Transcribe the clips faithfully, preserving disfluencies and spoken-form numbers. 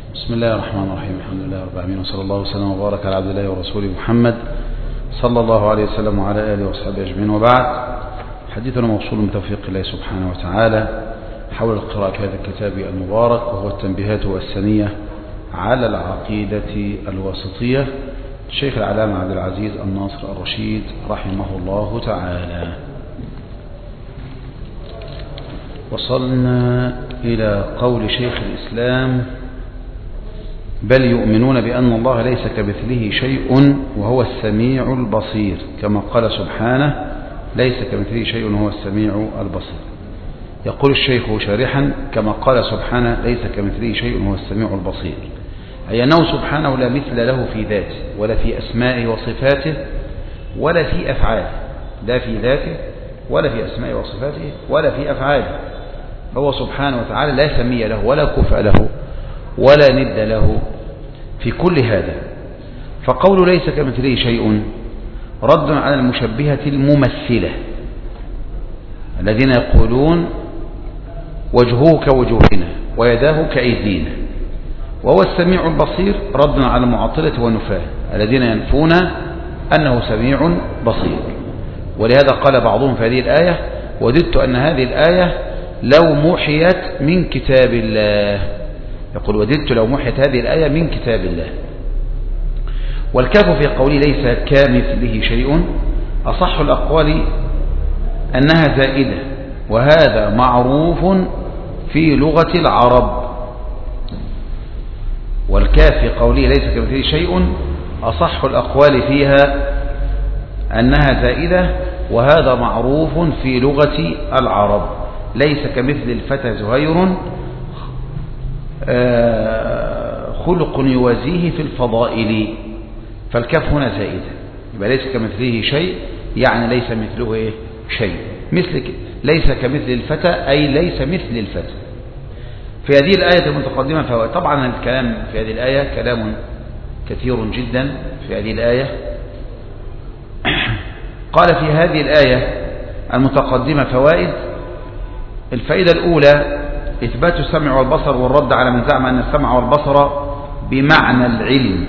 بسم الله الرحمن الرحيم. الحمد لله رب العالمين، وصلى الله وسلم وبارك على عبد الله ورسوله محمد صلى الله عليه وسلم وعلى آله وصحبه أجمعين، وبعد. حديثنا موصول بتوفيق الله سبحانه وتعالى حول القراءة في هذا الكتاب المبارك، وهو التنبيهات والسنية على العقيدة الواسطية، الشيخ العلامة عبد العزيز الناصر الرشيد رحمه الله تعالى. وصلنا إلى قول شيخ الإسلام: بل يؤمنون بأن الله ليس كمثله شيء وهو السميع البصير، كما قال سبحانه: ليس كمثله شيء وهو السميع البصير. يقول الشيخ شارحا: كما قال سبحانه: ليس كمثله شيء وهو السميع البصير، أي أنه سبحانه لا مثل له في ذاته ولا في أسمائه وصفاته ولا في أفعاله، لا في ذاته ولا في أسمائه وصفاته ولا في أفعاله. هو سبحانه وتعالى لا سمي له ولا كفء له ولا ند له في كل هذا. فقول ليس كمثله شيء رد على المشبهة الممثلة الذين يقولون وجهه كوجوهنا ويداه كأيدينا، وهو السميع البصير رد على المعطلة والنفاة الذين ينفون أنه سميع بصير. ولهذا قال بعضهم في هذه الآية: وددت أن هذه الآية لو محيت من كتاب الله. يقول: وددت لو محيت هذه الآية من كتاب الله. والكاف في قوله ليس كمثله شيء أصح الأقوال أنها زائدة، وهذا معروف في لغة العرب. والكاف في قوله ليس كمثله شيء أصح الأقوال فيها أنها زائدة، وهذا معروف في لغة العرب. ليس كمثل الفتى زهير خلق يوازيه في الفضائل، فالكاف هنا زائدة. يبقى ليس كمثله شيء يعني ليس مثله إيه؟ شيء. مثل ليس كمثل الفتى أي ليس مثل الفتى. في هذه الآية المتقدمة فهو طبعا الكلام في هذه الآية كلام كثير جدا. في هذه الآية قال في هذه الآية المتقدمة فوائد. الفائدة الأولى إثبات السمع والبصر والرد على من زعم أن السمع والبصر بمعنى العلم،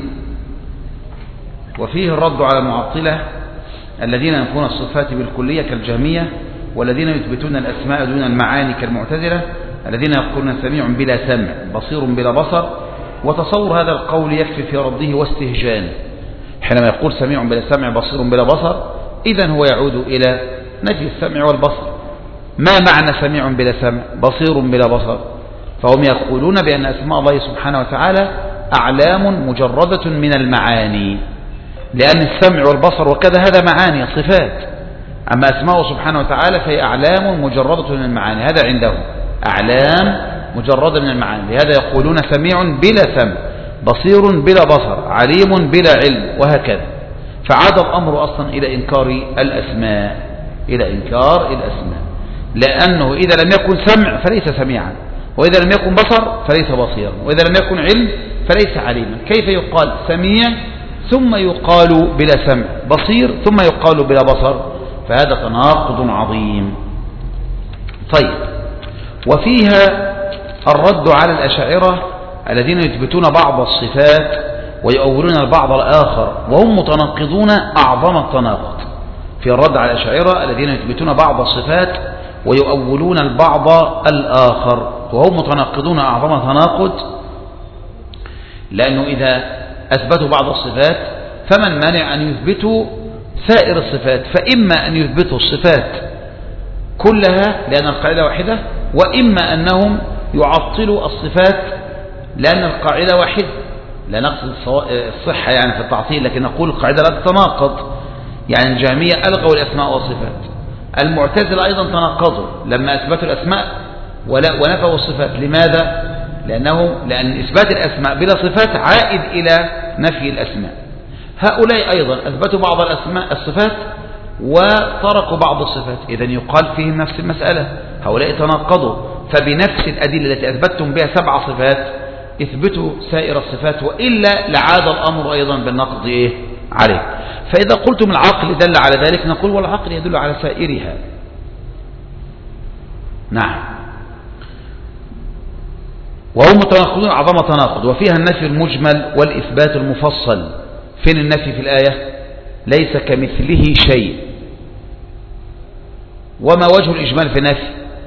وفيه الرد على المعطلة الذين ينفون الصفات بالكلية كالجهمية، والذين يثبتون الأسماء دون المعاني كالمعتزلة، الذين يقولون سميع بلا سمع بصير بلا بصر. وتصور هذا القول يكفي في رده واستهجانه. حينما يقول سميع بلا سمع بصير بلا بصر، إذن هو يعود إلى نفي السمع والبصر. ما معنى سميع بلا سمع بصير بلا بصر؟ فهم يقولون بأن أسماء الله سبحانه وتعالى أعلام مجردة من المعاني، لأن السمع والبصر وكذا هذا معاني صفات، أما أسماءه سبحانه وتعالى فهي أعلام مجردة من المعاني. هذا عندهم أعلام مجردة من المعاني، لهذا يقولون سميع بلا سمع بصير بلا بصر عليم بلا علم وهكذا. فعاد الأمر أصلا إلى إنكار الأسماء، إلى إنكار الأسماء، لأنه إذا لم يكن سمع فليس سميعا، وإذا لم يكن بصر فليس بصيرا، وإذا لم يكن علم فليس عليما. كيف يقال سميع ثم يقال بلا سمع، بصير ثم يقال بلا بصر؟ فهذا تناقض عظيم. طيب، وفيها الرد على الأشاعرة الذين يثبتون بعض الصفات ويؤولون البعض الآخر، وهم متناقضون أعظم التناقض. في الرد على الأشاعرة الذين يثبتون بعض الصفات ويؤولون البعض الآخر، وهم متناقضون أعظم تناقض، لأنه إذا أثبتوا بعض الصفات فمن مانع أن يثبتوا سائر الصفات؟ فإما أن يثبتوا الصفات كلها لأن القاعدة واحدة، وإما أنهم يعطلوا الصفات لأن القاعدة واحدة. لا نقصد الصحة يعني في التعطيل، لكن نقول القاعدة لا تتناقض. يعني الجهمية ألغوا الأسماء والصفات، المعتزلة أيضا تناقضوا لما أثبتوا الأسماء ونفوا الصفات. لماذا؟ لأنه لأن إثبات الأسماء بلا صفات عائد إلى نفي الأسماء. هؤلاء أيضا أثبتوا بعض الأسماء الصفات وتركوا بعض الصفات، إذن يقال فيهم نفس المسألة. هؤلاء تناقضوا، فبنفس الأدلة التي أثبتتم بها سبع صفات اثبتوا سائر الصفات، وإلا لعاد الأمر أيضا بالنقض إيه؟ عليه. فإذا قلتم العقل دل على ذلك، نقول والعقل يدل على سائرها. نعم. وهم متناقضون أعظم تناقض. وفيها النفي المجمل والإثبات المفصل. فين النفي في الآية؟ ليس كمثله شيء. وما وجه الإجمال في النفي؟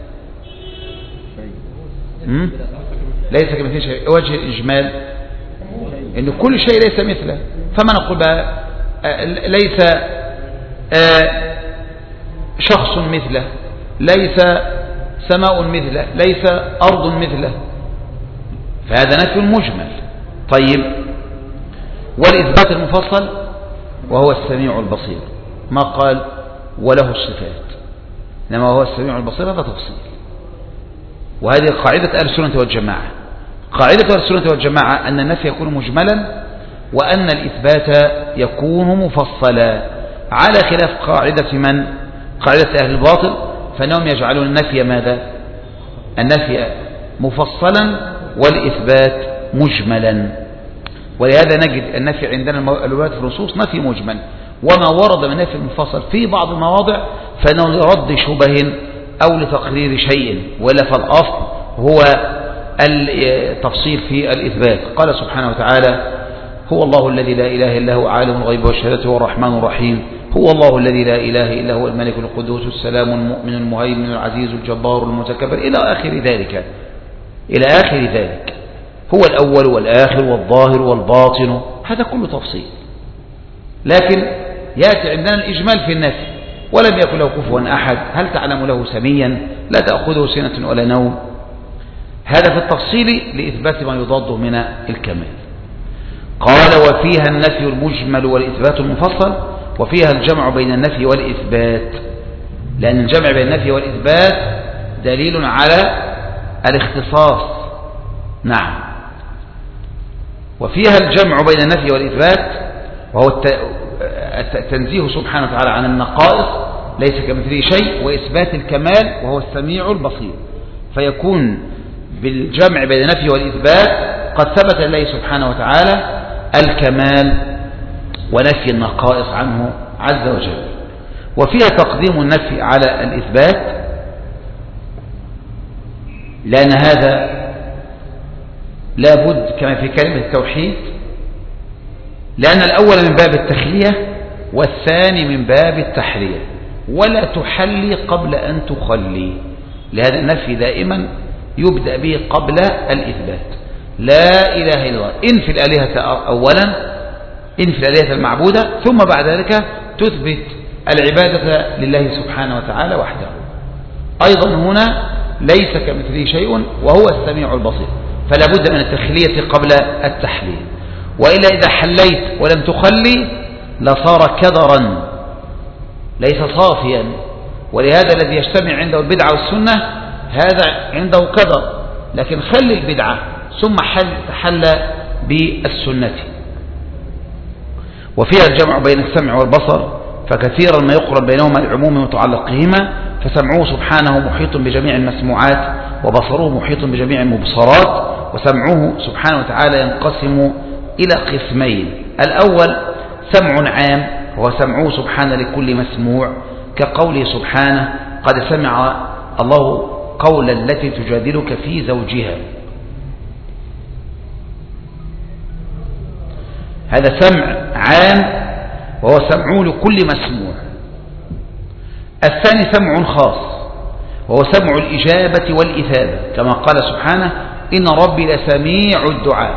ليس كمثله شيء. وجه الإجمال إن كل شيء ليس مثله. فما نقول بقى ليس شخص مثله، ليس سماء مثله، ليس أرض مثله، فهذا نفي مجمل. طيب، والإثبات المفصل وهو السميع البصير، ما قال وله الصفات، إنما هو السميع البصير، هذا تفصيل. وهذه قاعدة أهل السنة والجماعة. قاعدة أهل السنة والجماعة أن النفي يكون مجملا وأن الإثبات يكون مفصلا، على خلاف قاعدة من؟ قاعدة أهل الباطل، فإنهم يجعلون النفي ماذا؟ النفي مفصلا والإثبات مجملا. ولهذا نجد النفي عندنا الولايات في النصوص نفي مجمل، وما ورد من نفي مفصل في بعض المواضع فإنه لرد شبه أو لتقرير شيء، ولا فالأصل هو التفصيل في الإثبات. قال سبحانه وتعالى: هو الله الذي لا إله إلا هو عالم الغيب والشهادة هو الرحمن الرحيم. هو الله الذي لا إله إلا هو الملك القدوس السلام المؤمن المهيمن العزيز الجبار المتكبر، إلى آخر ذلك، إلى آخر ذلك. هو الأول والآخر والظاهر والباطن، هذا كله تفصيل. لكن يأتي عندنا الإجمال في النفي: ولم يكن له كفوا أحد، هل تعلم له سميا، لا تأخذه سنة ولا نوم. هذا في التفصيل لإثبات ما يضاد من الكمال. قال: وفيها النفي المجمل والإثبات المفصل، وفيها الجمع بين النفي والإثبات، لأن الجمع بين النفي والإثبات دليل على الاختصاص. نعم. وفيها الجمع بين النفي والإثبات، وهو التنزيه سبحانه وتعالى عن النقائص، ليس كمثله شيء، وإثبات الكمال وهو السميع البصير، فيكون بالجمع بين النفي والإثبات قد ثبت لله سبحانه وتعالى الكمال ونفي النقائص عنه عز وجل. وفيها تقديم النفي على الإثبات، لأن هذا لا بد كما في كلمة التوحيد، لأن الأول من باب التخلية والثاني من باب التحلية، ولا تحلي قبل أن تخلي. لهذا النفي دائما يبدأ به قبل الإثبات. لا إله إلا الله، انفي الآلهة أولا، انفي الآلهة المعبودة، ثم بعد ذلك تثبت العبادة لله سبحانه وتعالى وحده. أيضا هنا ليس كمثله شيء وهو السميع البصير، فلا بد من التخلية قبل التحليل، وإلا إذا حليت ولم تخلي لصار كدرا ليس صافيا. ولهذا الذي يجتمع عنده البدعة والسنة هذا عنده كدر، لكن خل البدعة ثم حل تحل بالسنة. وفيها الجمع بين السمع والبصر، فكثيرا ما يقرن بينهما لعموم متعلقهما، فسمعه سبحانه محيط بجميع المسموعات، وبصره محيط بجميع المبصرات. وسمعه سبحانه وتعالى ينقسم إلى قسمين: الأول سمع عام، هو سمعه سبحانه لكل مسموع، كقوله سبحانه: قد سمع الله قول التي تجادلك في زوجها. هذا سمع عام وهو سمعه لكل مسموع. الثاني سمع خاص وهو سمع الإجابة والإثابة، كما قال سبحانه: إن ربي لسميع الدعاء،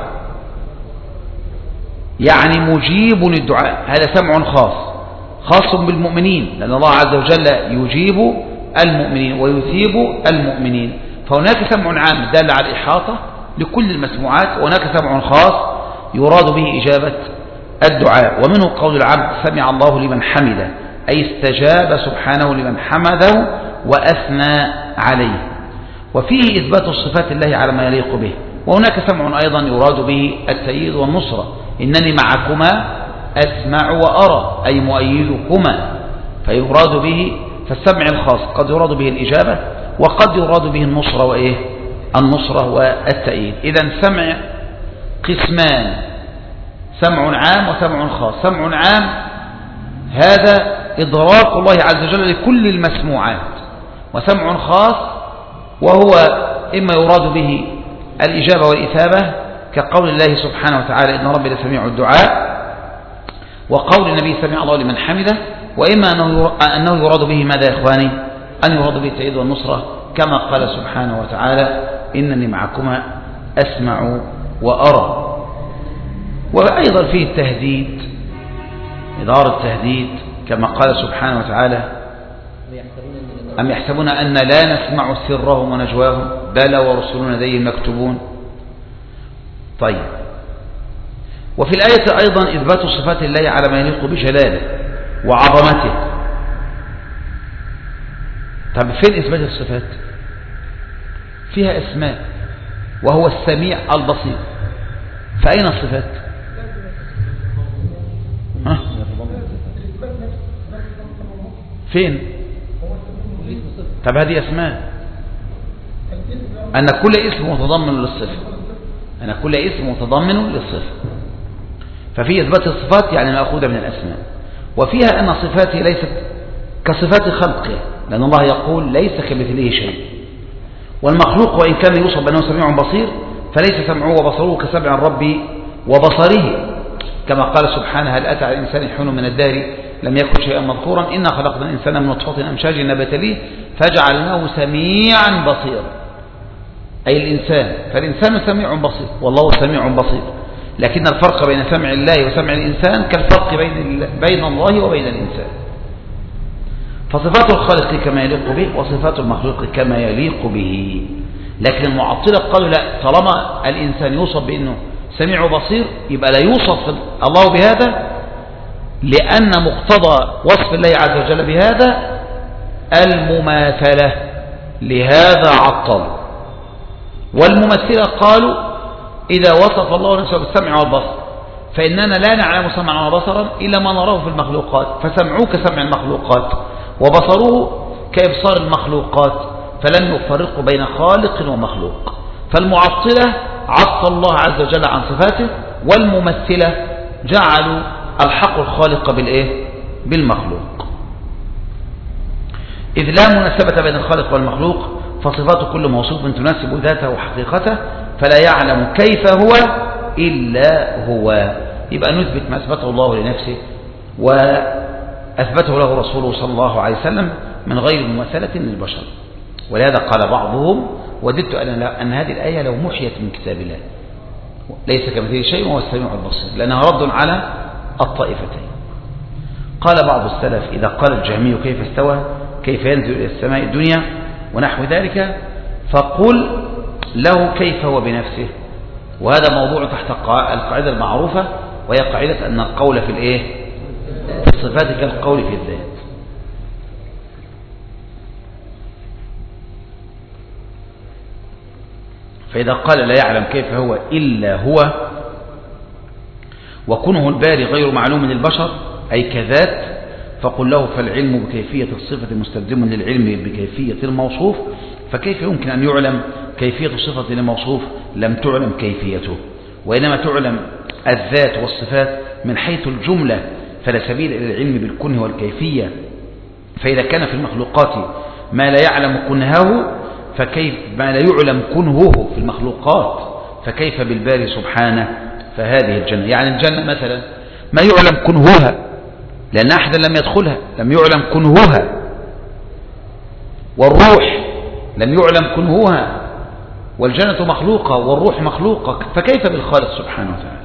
يعني مجيب للدعاء. هذا سمع خاص خاص بالمؤمنين، لأن الله عز وجل يجيب المؤمنين ويثيب المؤمنين. فهناك سمع عام دال على الإحاطة لكل المسموعات، وهناك سمع خاص يراد به إجابة الدعاء. ومنه قول العبد: سمع الله لمن حمده، أي استجاب سبحانه لمن حمده وأثنى عليه. وفيه إثبات الصفات الله على ما يليق به. وهناك سمع أيضا يراد به التأييد والنصرة: إنني معكما أسمع وأرى، أي مؤيدكما. فيراد به فالسمع الخاص قد يراد به الإجابة، وقد يراد به النصرة وإيه النصرة والتأييد. إذن سمع قسمان: سمع عام وسمع خاص. سمع عام هذا إدراك الله عز وجل لكل المسموعات، وسمع خاص وهو إما يراد به الإجابة والإثابة كقول الله سبحانه وتعالى إن ربي لسميع الدعاء، وقول النبي سمع الله لمن حمده، وإما أنه يراد به ماذا يا إخواني؟ أن يراد به التأييد والنصرة كما قال سبحانه وتعالى إنني معكما أسمع وأرى. وأيضا فيه التهديد، إظهار التهديد كما قال سبحانه وتعالى أم يحسبون أن لا نسمع سرهم ونجواهم بلى ورسلنا لديهم مكتوبون. طيب، وفي الآية أيضا إثبات صفات الله على ما يليق بجلاله وعظمته. طب فين إثبات الصفات؟ فيها اسماء وهو السميع البصير، فأين الصفات؟ ها؟ فين؟ طب هذه اسماء، أن كل اسم متضمن للصفة، أن كل اسم متضمن للصفة، ففي إثبات الصفات يعني مأخوذة من الأسماء، وفيها أن صفاته ليست كصفات خلقه، لأن الله يقول ليس كمثله شيء، والمخلوق وإن كان يوصف بأنه سميع بصير فليس سمعه وبصره كسمع الرب وبصره، كما قال سبحانه هل أتى على الإنسان حين من الدهر لم يكن شيئا مذكورا إنا خلقنا الإنسان من نطفة أمشاج نبتليه فجعلناه سميعا بصيرا، أي الإنسان، فالإنسان سميع بصير والله سميع بصير، لكن الفرق بين سمع الله وسمع الإنسان كالفرق بين بين الله وبين الإنسان. فصفات الخالق كما يليق به وصفات المخلوق كما يليق به، لكن المعطلة قالوا لا، طالما الإنسان يوصف بأنه سميع بصير يبقى لا يوصف الله بهذا، لأن مقتضى وصف الله عز وجل بهذا المماثلة، لهذا عطل. والممثلة قالوا إذا وصف الله نفسه بالسمع والبصر فإننا لا نعلم سمعا وبصرا إلا ما نراه في المخلوقات، فسمعوه كسمع المخلوقات وبصروه كإبصار المخلوقات، فلم يفرقوا بين خالق ومخلوق. فالمعطلة عطل الله عز وجل عن صفاته، والممثلة جعلوا الحق الخالق بالإيه؟ بالمخلوق. إذ لا مناسبة بين الخالق والمخلوق فصفات كل موصوف تناسب ذاته وحقيقته، فلا يعلم كيف هو إلا هو. يبقى نثبت ما أثبته الله لنفسه وأثبته له رسوله صلى الله عليه وسلم من غير مماثلة للبشر. ولهذا قال بعضهم وددت أن هذه الآية لو محيت من كتاب الله ليس كمثله شيء وهو السميع البصير، لأنها رد على الطائفتين. قال بعض السلف إذا قال الجهمي كيف استوى كيف ينزل إلى السماء الدنيا ونحو ذلك فقل له كيف هو بنفسه، وهذا موضوع تحت القاعدة المعروفة وهي قاعدة أن القول في الإيه؟ في الصفات كالقول في الذات. فإذا قال لا يعلم كيف هو إلا هو وكونه الباري غير معلوم للبشر أي كذات، فقل له فالعلم بكيفية الصفة مستلزم للعلم بكيفية الموصوف، فكيف يمكن أن يعلم كيفية الصفة للموصوف لم تعلم كيفيته، وإنما تعلم الذات والصفات من حيث الجملة، فلا سبيل إلى العلم بالكنه والكيفية. فإذا كان في المخلوقات ما لا يعلم كنهه فكيف ما لا يعلم كنهه في المخلوقات فكيف بالباري سبحانه. فهذه الجنة يعني الجنة مثلا ما يعلم كنهها لأن أحدا لم يدخلها، لم يعلم كنهها، والروح لم يعلم كنهها، والجنة مخلوقة والروح مخلوقة، فكيف بالخالق سبحانه وتعالى.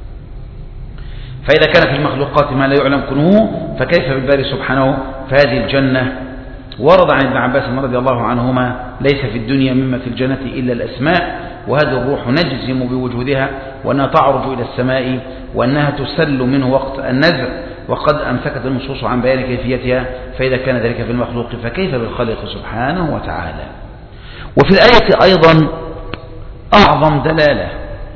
فإذا كان في المخلوقات ما لا يعلم كنهه فكيف بالباري سبحانه. فهذه الجنة ورد عن ابن عباس رضي الله عنهما ليس في الدنيا مما في الجنة إلا الأسماء، وهذه الروح نجزم بوجودها وأنها تعرج إلى السماء وأنها تسل منه وقت النزع، وقد أمسكت النصوص عن بيان كيفيتها، فإذا كان ذلك في المخلوق فكيف بالخالق سبحانه وتعالى. وفي الآية أيضا أعظم دلالة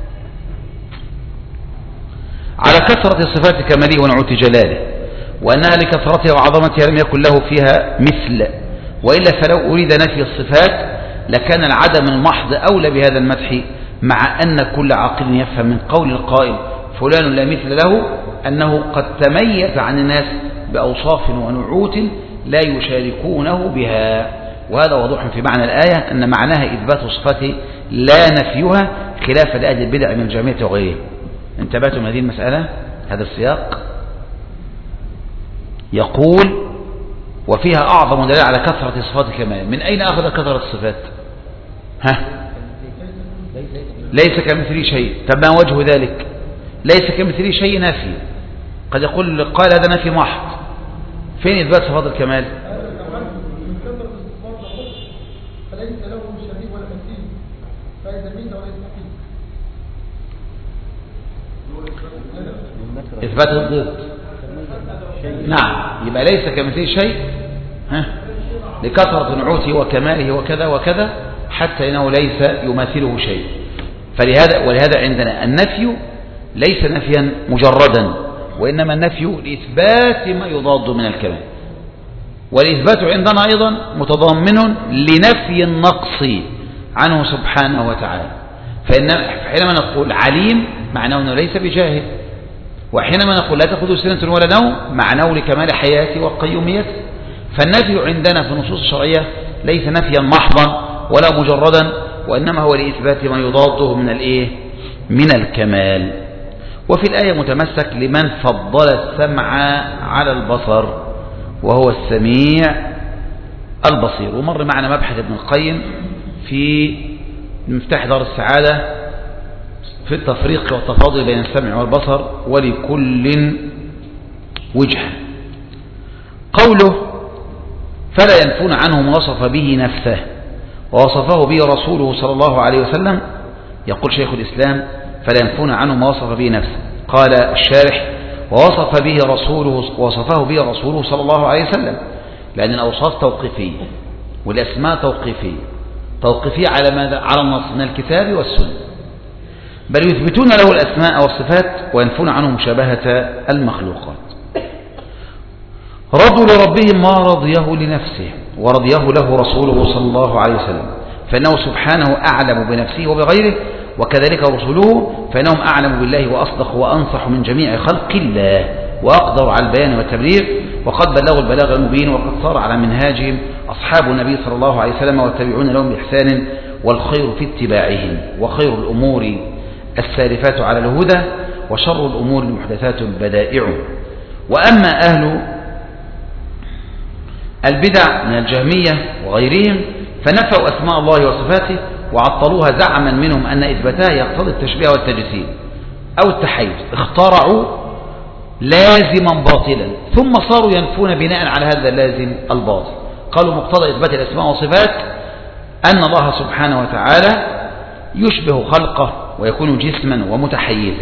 على كثرة صفات كماله ونعوت جلاله، وأنها لكثرتها وعظمتها لم يكن له فيها مثل، وإلا فلو أريد نفي الصفات لكان العدم المحض أولى بهذا المدح، مع أن كل عاقل يفهم من قول القائل فلان لا مثل له أنه قد تميز عن الناس بأوصاف ونعوت لا يشاركونه بها، وهذا واضح في معنى الآية أن معناها إثبات صفاته لا نفيها، خلافا لأهل البدع من الجهمية وغيرهم. انتبهتم هذه المسألة؟ هذا السياق يقول وفيها أعظم دليل على كثرة صفات الكمال. من أين أخذ كثرة الصفات؟ ها؟ ليس كمثله شيء. طب ما وجه ذلك؟ ليس كمثله شيء نافي. قد يقول قال هذا نافي محض. فين إثبات صفات الكمال؟ إثبات الضد. نعم، يبقى ليس كمثله شيء ها لكثرة نعوته وكماله وكذا وكذا، حتى إنه ليس يماثله شيء. فلهذا ولهذا عندنا النفي ليس نفيا مجردا، وإنما النفي لإثبات ما يضاد من الكمال. والإثبات عندنا أيضا متضمن لنفي النقص عنه سبحانه وتعالى. فحينما نقول عليم معناه أنه ليس بجاهل، وحينما نقول لا تأخذه سنة ولا نوم معناه لكمال حياته وقيوميته. فالنفي عندنا في النصوص الشرعية ليس نفيا محضا ولا مجردا، وإنما هو لإثبات ما يضاده من الإيه؟ من الكمال. وفي الآية متمسك لمن فضل السمع على البصر وهو السميع البصير. ومر معنا مبحث ابن القيم في مفتاح دار السعادة في التفريق والتفاضل بين السمع والبصر، ولكل وجهة. قوله فلا ينفون عنه ما وصف به نفسه ووصفه به رسوله صلى الله عليه وسلم. يقول شيخ الإسلام فلا ينفون عنه ما وصف به نفسه. قال الشارح ووصف به رسوله ووصفه به رسوله صلى الله عليه وسلم، لأن الأوصاف توقيفية والأسماء توقيفية. توقيفية على ماذا؟ على النص من الكتاب والسنة. بل يثبتون له الأسماء والصفات وينفون عنه مشابهة المخلوقات. رضوا لربهم ما رضيه لنفسه ورضيه له رسوله صلى الله عليه وسلم، فإنه سبحانه أعلم بنفسه وبغيره، وكذلك رسوله فإنهم أعلم بالله وأصدق وأنصح من جميع خلق الله وأقدر على البيان والتبليغ، وقد بلغوا البلاغ المبين، وقد صار على منهاجهم أصحاب النبي صلى الله عليه وسلم والتابعون لهم بإحسان، والخير في اتباعهم. وخير الأمور السالفات على الهدى، وشر الأمور المحدثات البدائع. وأما أهل البدع من الجهمية وغيرهم فنفوا أسماء الله وصفاته وعطلوها زعما منهم أن إثباتها يقتضي التشبيه والتجسيم أو التحيز. اخترعوا لازما باطلا ثم صاروا ينفون بناء على هذا اللازم الباطل. قالوا مقتضى إثبات الأسماء والصفات أن الله سبحانه وتعالى يشبه خلقه ويكون جسما ومتحيزا،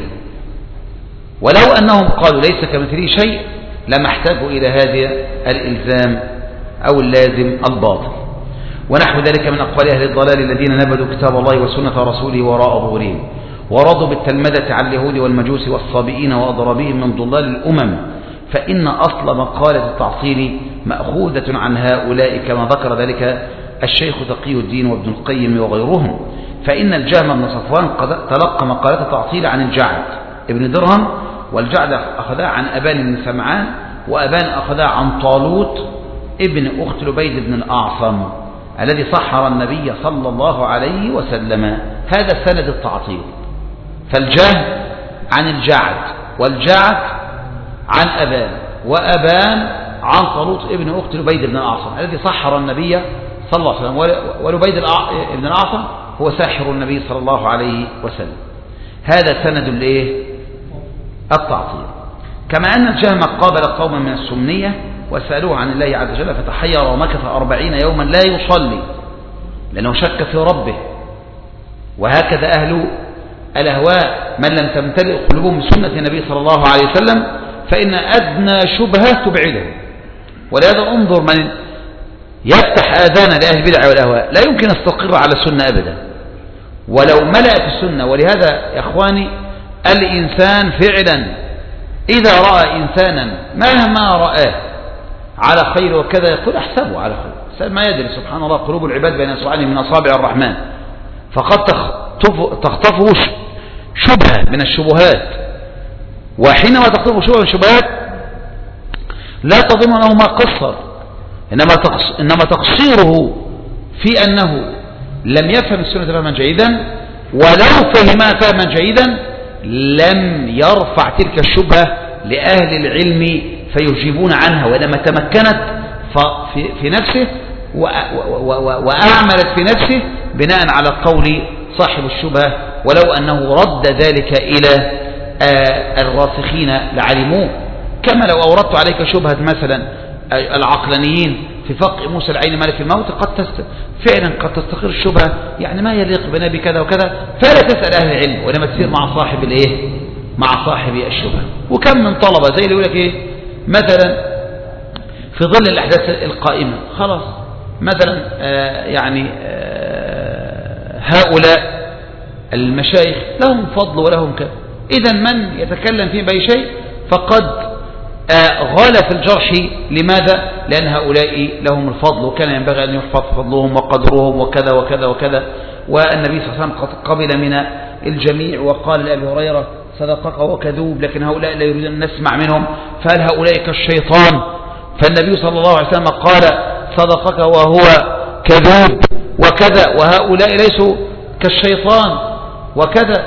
ولو أنهم قالوا ليس كمثله شيء لما احتاجوا إلى هذا الإلزام أو اللازم الباطل. ونحو ذلك من أقوال أهل الضلال الذين نبذوا كتاب الله وسنة رسوله وراء ظهورهم، ورضوا بالتلمذة على اليهود والمجوس والصابئين وأضرابهم من ضلال الأمم، فإن أصل مقالة التعطيل مأخوذة عن هؤلاء كما ذكر ذلك الشيخ تقي الدين وابن القيم وغيرهم. فإن الجهم بن صفوان قد تلقى مقالة التعطيل عن الجعد ابن درهم، والجعد أخذها عن أبان بن سمعان، وأبان أخذها عن طالوت ابن أخت لبيد بن الأعصم الذي صحر النبي صلى الله عليه وسلم. هذا سند التعطيل. فالجهم عن الجعد، والجعد عن أبان، وأبان عن طالوت ابن أخت لبيد بن الأعصم الذي صحر النبي صلى الله عليه وسلم. ولبيد بن الأعصم هو ساحر النبي صلى الله عليه وسلم. هذا سند الايه؟ التعطيل. كما أن الجهم قابل قوما من السمنية وسألوه عن الله عز وجل فتحير ومكث أربعين يوما لا يصلي لأنه شك في ربه. وهكذا أهل الأهواء من لم تمتلئ قلوبهم سنة النبي صلى الله عليه وسلم فإن أدنى شبهة تبعده. ولهذا انظر من يفتح آذان لأهل البدع والأهواء لا يمكن يستقر على السنة أبدا ولو ملأت السنة. ولهذا يا إخواني الإنسان فعلا إذا رأى إنسانا مهما رآه على خير وكذا يقول أحسبه على خير، ما يدري سبحان الله قلوب العباد بين أصبعين من أصابع الرحمن، فقد تخطفه شبهة من الشبهات. وحينما تخطفه شبهة من الشبهات لا تظن أنه ما قصر، إنما إنما تقصيره في أنه لم يفهم السنة فهما جيدا، ولو فهمها فهما جيدا لم يرفع تلك الشبهة لأهل العلم فيجيبون عنها، وإنما تمكنت في نفسه وأعملت في نفسه بناء على قول صاحب الشبهة، ولو أنه رد ذلك إلى الراسخين لعلموه. كما لو أوردت عليك شبهة مثلا العقلانيين في فقه موسى العين مالك الموت، قد تست... فعلا قد تستقر الشبهة، يعني ما يليق بنا بكذا وكذا، فلا تسأل أهل العلم وإنما تسير مع صاحب الإيه؟ مع صاحب الشبهة. وكم من طلبة زي اللي يقول لك إيه مثلا في ظل الأحداث القائمة، خلاص مثلا آه يعني آه هؤلاء المشايخ لهم فضل ولهم كذا، إذا من يتكلم فيه بأي شيء فقد آه غال في الجرح. لماذا؟ لأن هؤلاء لهم الفضل وكان ينبغي أن يحفظ فضلهم وقدرهم وكذا وكذا وكذا. والنبي صلى الله عليه وسلم قد قبل من الجميع وقال لأبي هريرة صدقك وكذوب، لكن هؤلاء لا يريدون أن نسمع منهم، فهل هؤلاء كالشيطان؟ فالنبي صلى الله عليه وسلم قال صدقك وهو كذوب وكذا، وهؤلاء ليسوا كالشيطان وكذا.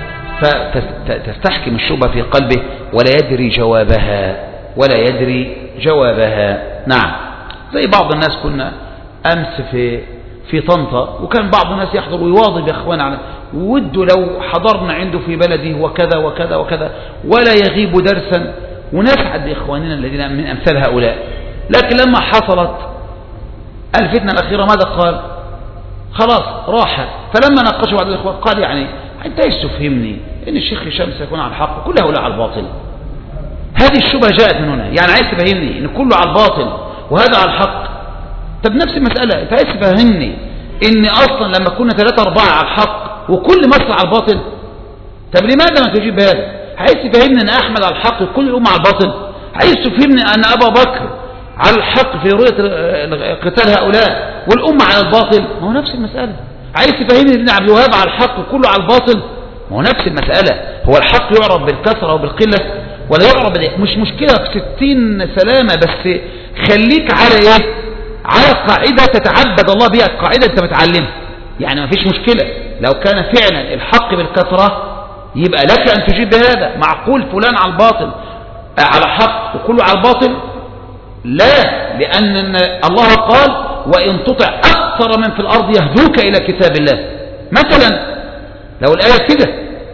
فتستحكم الشبهة في قلبه ولا يدري جوابها ولا يدري جوابها. نعم، زي بعض الناس كنا أمس في في طنطا، وكان بعض الناس يحضر ويواظب يا أخوان على وده لو حضرنا عنده في بلده وكذا وكذا وكذا، ولا يغيب درسا، ونسعد بإخواننا الذين من أمثال هؤلاء. لكن لما حصلت الفتنة الأخيرة ماذا قال؟ خلاص راح. فلما ناقشه بعض الإخوان قال يعني أنت ايش تفهمني إن الشيخ هشام سيكون على الحق وكل هؤلاء على الباطل؟ هذه الشبهة جاءت من هنا، يعني عايز تفهمني إن كله على الباطل وهذا على الحق؟ طب نفس المسألة، أنت عايز تفهمني إن أصلا لما كنا ثلاثة أربعة على الحق وكل مصر على الباطل؟ طب لماذا ما تجيب هذا؟ عايز تفهمني أن أحمد على الحق وكل الأمة على الباطل؟ عايز تفهمني أن أبا بكر على الحق في رؤية قتال هؤلاء والأمة على الباطل؟ ما هو نفس المسألة. عايز تفهمني أن عبد الوهاب على الحق وكله على الباطل؟ ما هو نفس المسألة. هو الحق يعرف بالكثرة وبالقلة ولا يعرف بالإيه؟ مش مشكلة في ستين سلامة، بس خليك على إيه؟ على قاعدة تتعبد الله بها، قاعدة أنت متعلمها. يعني ما فيش مشكلة لو كان فعلا الحق بالكثرة يبقى لك أن تجيب بهذا. معقول فلان على الباطل على حق وكله على الباطل؟ لا، لأن الله قال وإن تطع أكثر من في الأرض يهدوك إلى كتاب الله مثلا، لو الآية كده.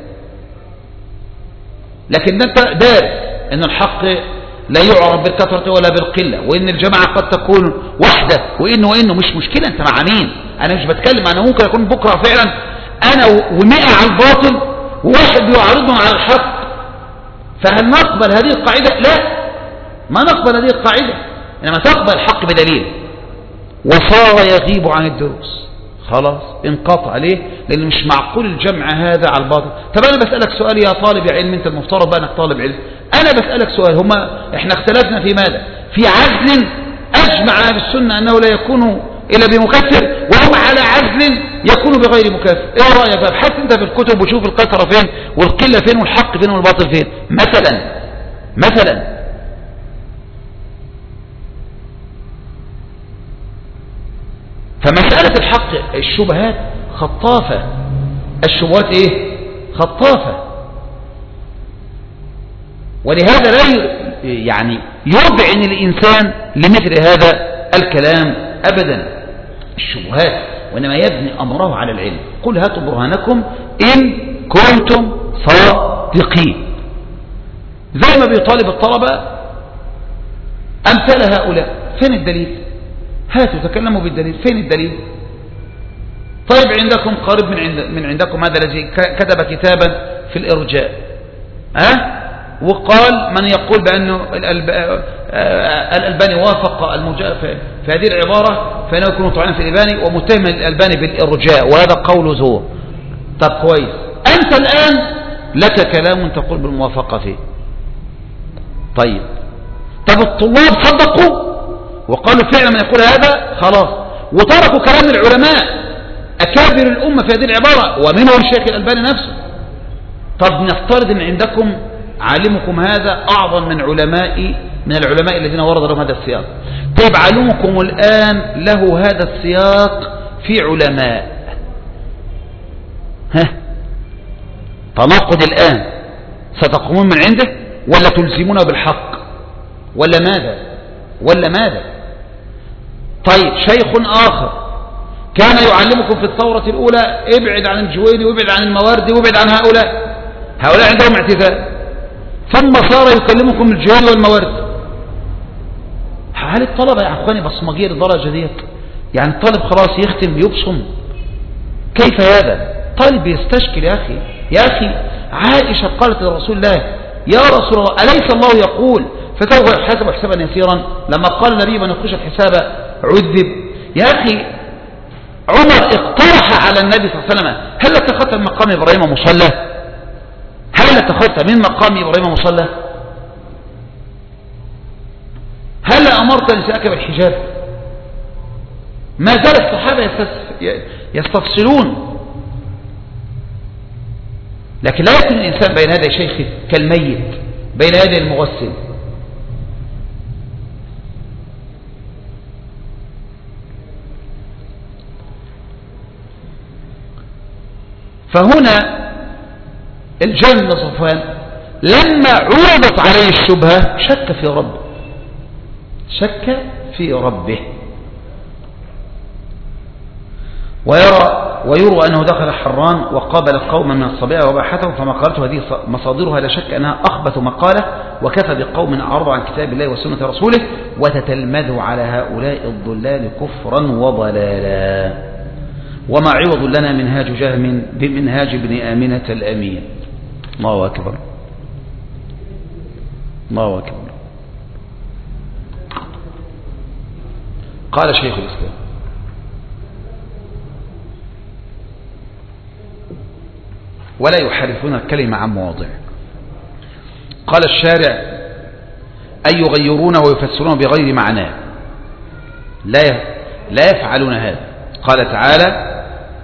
لكن أنت دارس أن الحق لا يعرف بالكثرة ولا بالقلة، وإن الجماعة قد تكون وحدة، وإنه وإنه مش مشكلة. أنت مع مين؟ أنا مش بتكلم، أنا ممكن أكون بكرة فعلا أنا ومئة على الباطل وواحد بيعارضهم على الحق، فهل نقبل هذه القاعدة؟ لا، ما نقبل هذه القاعدة، إنما تقبل الحق بدليل. وصار يغيب عن الدروس، خلاص انقطع عليه، لأن مش معقول الجمع هذا على الباطل. طب أنا بسألك سؤال يا طالب علم، أنت المفترض بقى أنك طالب علم، أنا بسألك سؤال، هما إحنا اختلفنا في ماذا؟ في عزل أجمع أهل السنة أنه لا يكون إلا بمكفر، وهم على عزل يكون بغير مكفر. إيه رأيك؟ ابحث أنت في الكتب وشوف الكثرة فين والقلة فين والحق فين والباطل فين مثلا مثلا فمسألة الحق الشبهات خطافة، الشبهات ايه؟ خطافة. ولهذا لا يعني يرجع الإنسان لمثل هذا الكلام أبدا الشبهات، وإنما يبني أمره على العلم. قل هاتوا برهانكم إن كنتم صادقين، زي ما بيطالب الطلبة أمثال هؤلاء. فين الدليل؟ هاتوا تكلموا بالدليل، فين الدليل؟ طيب عندكم قريب من عند من عندكم هذا الذي كتب كتابا في الإرجاء، ها؟ وقال من يقول بأنه الألباني وافق المجاء في هذه العبارة فإنه يكون طعنا في الألباني ومتهم الألباني بالإرجاء، وهذا قول زور. طب كويس، أنت الآن لك كلام تقول بالموافقة فيه. طيب طب الطلاب صدقوا وقالوا فعلا من يقول هذا خلاص، وتركوا كلام العلماء أكابر الأمة في هذه العبارة ومنهم الشيخ الألباني نفسه. طب نفترض أن عندكم عالمكم هذا أعظم من علماء من العلماء الذين ورد لهم هذا السياق. طيب عالمكم الآن له هذا السياق في علماء. ها تناقض الآن، ستقومون من عنده ولا تلزمون بالحق ولا ماذا ولا ماذا؟ طيب شيخ آخر كان يعلمكم في الثورة الأولى ابعد عن الجويني وابعد عن المواردي وابعد عن هؤلاء، هؤلاء عندهم اعتزال، ثم صار يكلمكم الجويني والمواردي. هل الطلبة يا أخواني بصمجية للدرجة ديت؟ يعني الطالب خلاص يختم يبصم؟ كيف هذا؟ طالب يستشكل يا أخي. يا أخي عائشة قالت لرسول الله يا رسول الله أليس الله يقول فسوف يحاسب حسابا يسيرا؟ لما قال النبي من يخش الحساب عذب. يا أخي عمر اقترح على النبي صلى الله عليه وسلم هل اتخذت من مقام إبراهيم مصلى؟ هل اتخذت من مقام إبراهيم مصلى؟ هل أمرت نساءك بالحجاب؟ ما زال الصحابة يستفصلون. لكن لا يكون الإنسان بين يدي شيخه كالميت بين يدي المغسل. فهنا الجهم بن صفوان لما عرضت عليه الشبهة شك في ربه، شك في ربه، ويرى ويروى أنه دخل حران وقابل قوما من الصبية وباحتهم، فمقالته هذه مصادرها لا شك أنها أخبث مقالة، وكفى بقوم أعرضوا عن كتاب الله وسنة رسوله وتتلمذوا على هؤلاء الضلال كفرا وضلالا. وما عوض لنا منهاج جهم بمنهاج ابن آمنة الأمين. الله أكبر، الله أكبر. قال شيخ الإسلام ولا يحرفون الكلمة عن مواضعه. قال الشارع أي يغيرونه ويفسرونه بغير معناه، لا لا يفعلون هذا. قال تعالى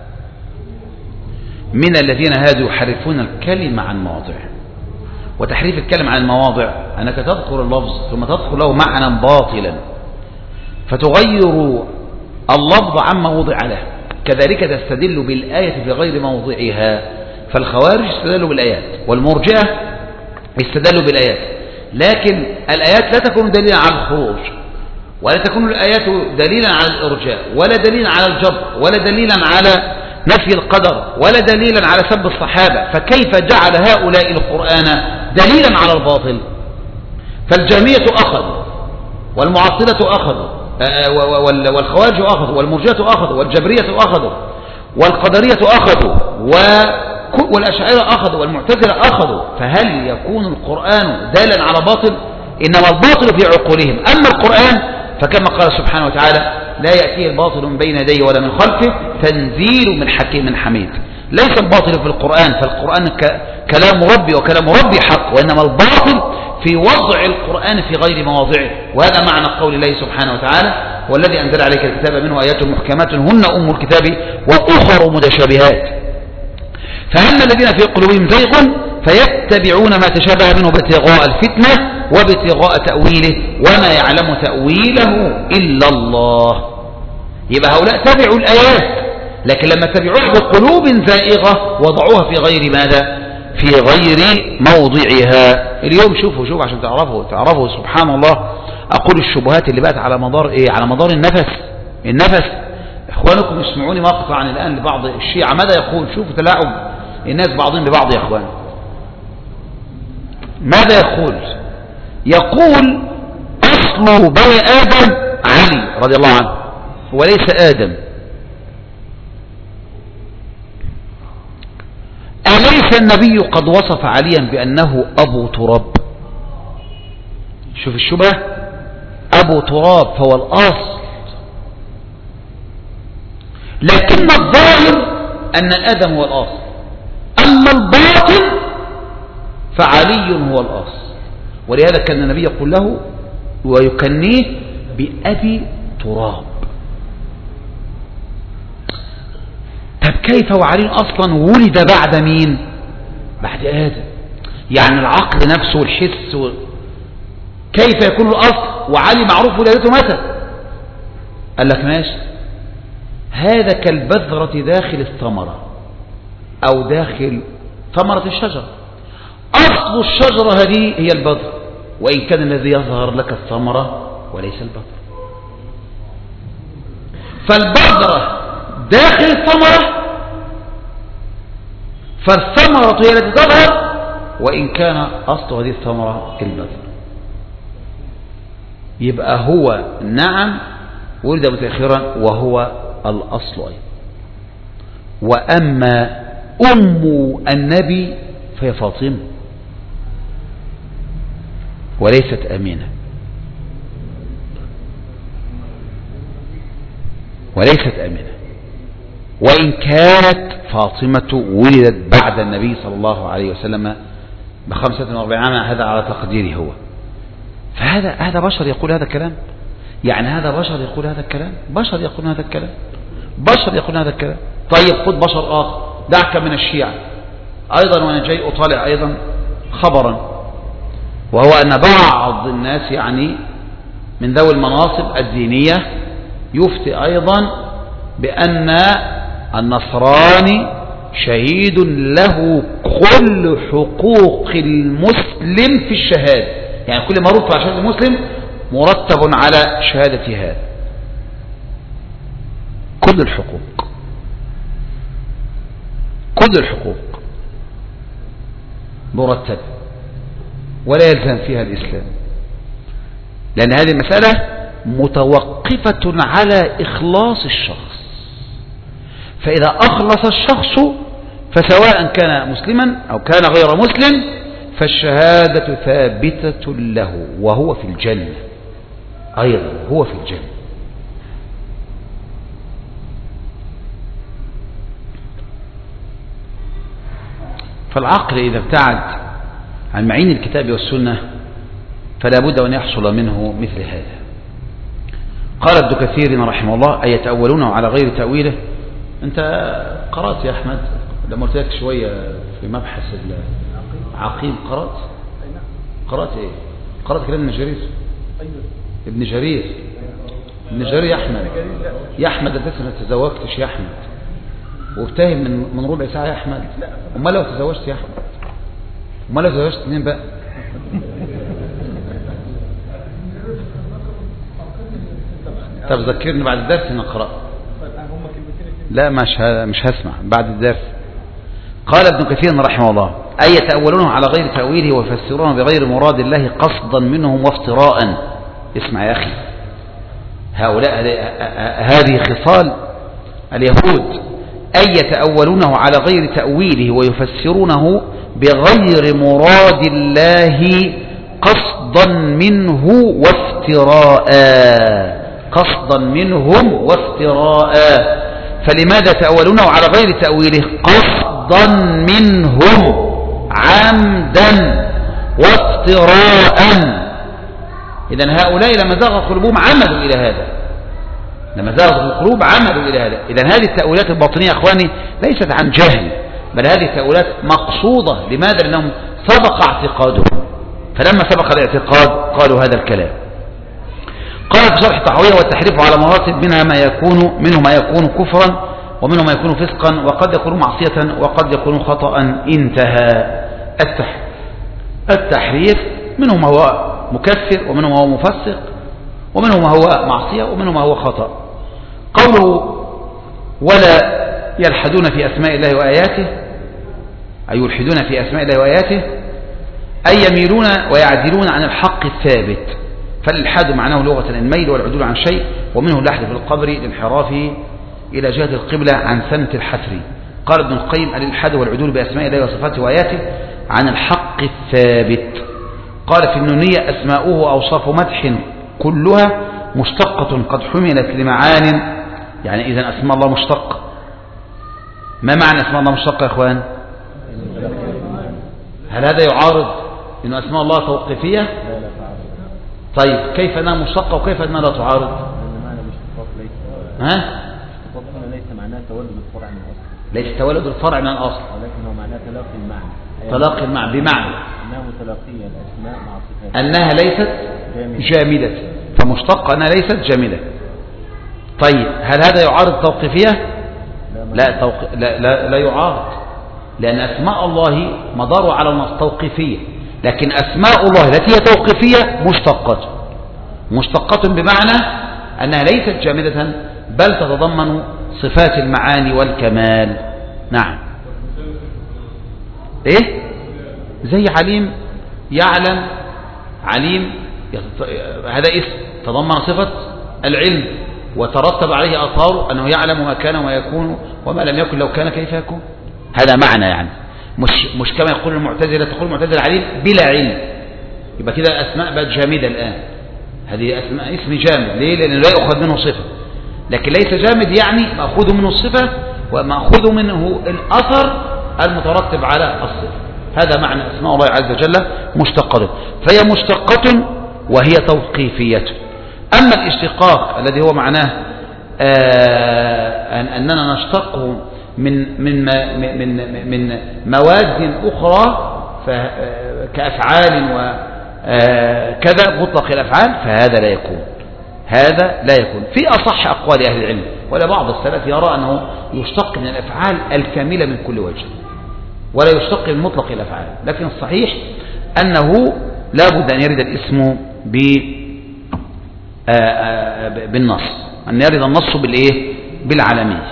من الذين هادوا يحرفون الكلمة عن مواضعه. وتحريف الكلمة عن المواضع أنك تذكر اللفظ ثم تذكر له معنى باطلا فتغير اللفظ عما وضع له، كذلك تستدل بالآية في غير موضعها. فالخوارج استدلوا بالآيات والمرجئة استدلوا بالآيات، لكن الآيات لا تكون دليلا على الخروج، ولا تكون الآيات دليلا على الإرجاء، ولا دليلا على الجبر، ولا دليلا على نفي القدر، ولا دليلا على سب الصحابة. فكيف جعل هؤلاء القرآن دليلا على الباطل؟ فالجهمية أخذوا، والمعطلة أخذوا، والخوارج أخذوا، والمرجئة أخذوا، والجبرية أخذوا، والقدرية أخذوا، والأشاعرة أخذوا، والمعتزلة أخذوا. فهل يكون القرآن دالا على باطل؟ إنما الباطل في عقولهم. أما القرآن فكما قال سبحانه وتعالى لا يأتيه الباطل من بين يديه ولا من خلفه تنزيل من حكيم حميد. ليس الباطل في القرآن، فالقرآن كلام ربي وكلام ربي حق، وإنما الباطل في وضع القرآن في غير مواضعه. وهذا معنى قول الله سبحانه وتعالى والذي أنزل عليك الكتاب منه آيات محكمات هن أم الكتاب وأخر متشابهات. فأما الذين في قلوبهم زيغ فيتبعون ما تشابه منه ابتغاء الفتنة وابتغاء تأويله وما يعلم تأويله إلا الله. يبقى هؤلاء تبعوا الآيات، لكن لما تبعوها بقلوب زائغة وضعوها في غير ماذا؟ في غير موضعها. اليوم شوفوا شوفوا عشان تعرفوا تعرفوا سبحان الله. أقول الشبهات اللي بقت على مدار إيه؟ على مدار النفس. النفس إخوانكم يسمعوني مقطعا الآن لبعض الشيعة ماذا يقول؟ شوفوا تلاعب الناس بعضهم ببعض يا إخوان. ماذا يقول؟ يقول أصل بني آدم علي رضي الله عنه وليس آدم. أليس النبي قد وصف عليا بأنه أبو تراب؟ شوف الشبهة، أبو تراب فهو الأصل، لكن الظاهر أن آدم هو الأصل، أما الباطن فعلي هو الأصل. ولهذا كان النبي يقول له ويكنيه بأبي تراب. طب كيف وعلي أصلا ولد بعد مين؟ بعد آدم. يعني العقل نفسه والحس و... كيف يكون الأصل وعلي معروف ولادته متى؟ قال لك ماشي، هذا كالبذرة داخل الثمرة أو داخل ثمرة الشجرة. أصل الشجرة هذه هي البذر، وإن كان الذي يظهر لك الثمرة وليس البذر. فالبذرة داخل الثمرة، فالثمرة هي التي تظهر، وإن كان أصل هذه الثمرة البذر. يبقى هو نعم ولد متأخرا وهو الأصل أيضا. وأما أم النبي فهي فاطمة وليست آمنة، وليست آمنة، وإن كانت فاطمة ولدت بعد النبي صلى الله عليه وسلم بخمسة وأربعين عاما، هذا على تقديره هو. فهذا هذا بشر يقول هذا الكلام؟ يعني هذا بشر يقول هذا الكلام؟ بشر يقول هذا الكلام؟ بشر يقول هذا الكلام. طيب خذ بشر آخر، دعك من الشيعة أيضا، وأنا جاي أطالع أيضا خبرا، وهو أن بعض الناس يعني من ذوي المناصب الدينية يفتي أيضا بأن النصراني شهيد له كل حقوق المسلم في الشهادة، يعني كل ما رتب على شهادة المسلم مرتب على شهادة هذا، كل الحقوق، كل الحقوق مرتبة ولا يلزم فيها الإسلام، لأن هذه المسألة متوقفة على إخلاص الشخص. فإذا أخلص الشخص فسواء كان مسلما أو كان غير مسلم فالشهادة ثابتة له، وهو في الجنة أيضا، هو في الجنة. فالعقل إذا ابتعد عن معين الكتاب والسنة فلا بد أن يحصل منه مثل هذا. قال ابن كثير رحمه الله: أي يتأولونه على غير تأويله. أنت قرأت يا أحمد لما قلت لك شوية في مبحث العقيم؟ قرأت قرأت إيه؟ قرأت كلام ابن جرير؟ ابن جرير ابن جرير يا أحمد، يا أحمد أنت لسه ما تزوجتش يا أحمد، وابتهم من من ربع ساعة يا أحمد. أمال لو تزوجت يا أحمد؟ أمال لو تزوجت اثنين بقى؟ طب ذكرني بعد الدرس ان اقرا. لا مش مش هسمع بعد الدرس. قال ابن كثير رحمه الله: أي يتأولونه على غير تأويله ويفسرونه بغير مراد الله قصدا منهم وافتراء. اسمع يا أخي، هؤلاء هذه خصال اليهود: أي يتأولونه على غير تأويله ويفسرونه بغير مراد الله قصدا منه وافتراء، قصدا منهم وافتراء. فلماذا تأولونه على غير تأويله قصدا منهم عمدا وافتراء؟ إذن هؤلاء لما زاغ قلوبهم عمدوا إلى هذا، لما زاغت القلوب عمدوا إلى هذا. إذن هذه التأويلات الباطنية يا أخواني ليست عن جهل، بل هذه التأويلات مقصودة. لماذا؟ لأنهم سبق اعتقادهم، فلما سبق الاعتقاد قالوا هذا الكلام. قال في شرح الطحاوية: والتحريف على مراتب، منها ما يكون منه ما يكون كفرا، ومنه ما يكون فسقا، وقد يكون معصية، وقد يكون خطأ. انتهى. التحريف منه ما هو مكفر، ومنه ما هو مفسق، ومنه ما هو معصية، ومنه ما هو خطأ. قوله: ولا يلحدون في أسماء الله وآياته، أي يلحدون في أسماء الله وآياته، أي يميلون ويعدلون عن الحق الثابت. فالإلحاد معناه لغة الميل والعدول عن شيء، ومنه اللحد في القبر لانحرافه إلى جهة القبلة عن سمت الحسر. قال ابن القيم: الإلحاد والعدول بأسماء الله وصفاته وآياته عن الحق الثابت. قال في النونية: أسماؤه وأوصاف مدح كلها مشتقة قد حملت لمعان. يعني إذن أسماء الله مشتق. ما معنى أسماء الله مشتقة يا أخوان؟ هل هذا يعارض إن أسماء الله توقيفية؟ طيب كيف أنها مشتقة وكيف أنها لا تعارض؟ ها؟ ليس معناه تولد الفرع من الأصل، ليس تولد الفرع من الأصل، ولكنه معناه تلاقي المعنى. تلاقي المعنى بمعنى أنها متلاقية الأسماء مع الصفات، أنها ليست جامدة، فمشتقة أنها ليست جامدة. طيب هل هذا يعارض توقيفية؟ لا, توق... لا, لا, لا يعارض، لأن أسماء الله مدار على النص توقيفية، لكن أسماء الله التي هي توقيفية مشتقة مشتقة بمعنى أنها ليست جامدة بل تتضمن صفات المعاني والكمال. نعم. إيه؟ زي عليم، يعلم، عليم، هذا اسم تضمن صفة العلم وترتب عليه آثار أنه يعلم ما كان ويكون وما لم يكن لو كان كيف يكون. هذا معنى يعني مش مش كما يقول المعتزلة، تقول المعتزلة عليم بلا علم، يبقى كده أسماء بقت جامدة الآن. هذه أسماء اسم جامد، ليه؟ لأنه لا يؤخذ منه صفة، لكن ليس جامد يعني مأخوذ منه الصفة ومأخوذ منه الأثر المترتب على الصفة. هذا معنى أسماء الله عز وجل مشتقة، فهي مشتقة وهي توقيفية. أما الاشتقاق الذي هو معناه آه أننا نشتق من من من من مواد أخرى كأفعال وكذا مطلق الأفعال، فهذا لا يكون، هذا لا يكون في أصح أقوال أهل العلم. ولا بعض السلف يرى أنه يشتق من الأفعال الكاملة من كل وجه ولا يشتق من مطلق الأفعال، لكن الصحيح أنه لا بد أن يرد الاسم بالنص، أن يرد النص بالإيه؟ بالعالمية.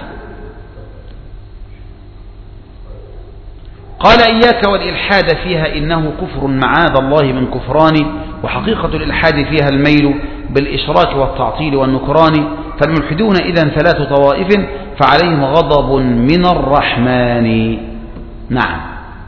قال إياك والإلحاد فيها إنه كفر معاذ الله من كفران، وحقيقة الإلحاد فيها الميل بالإشراك والتعطيل والنكران، فالملحدون إذن ثلاث طوائف فعليهم غضب من الرحمن. نعم.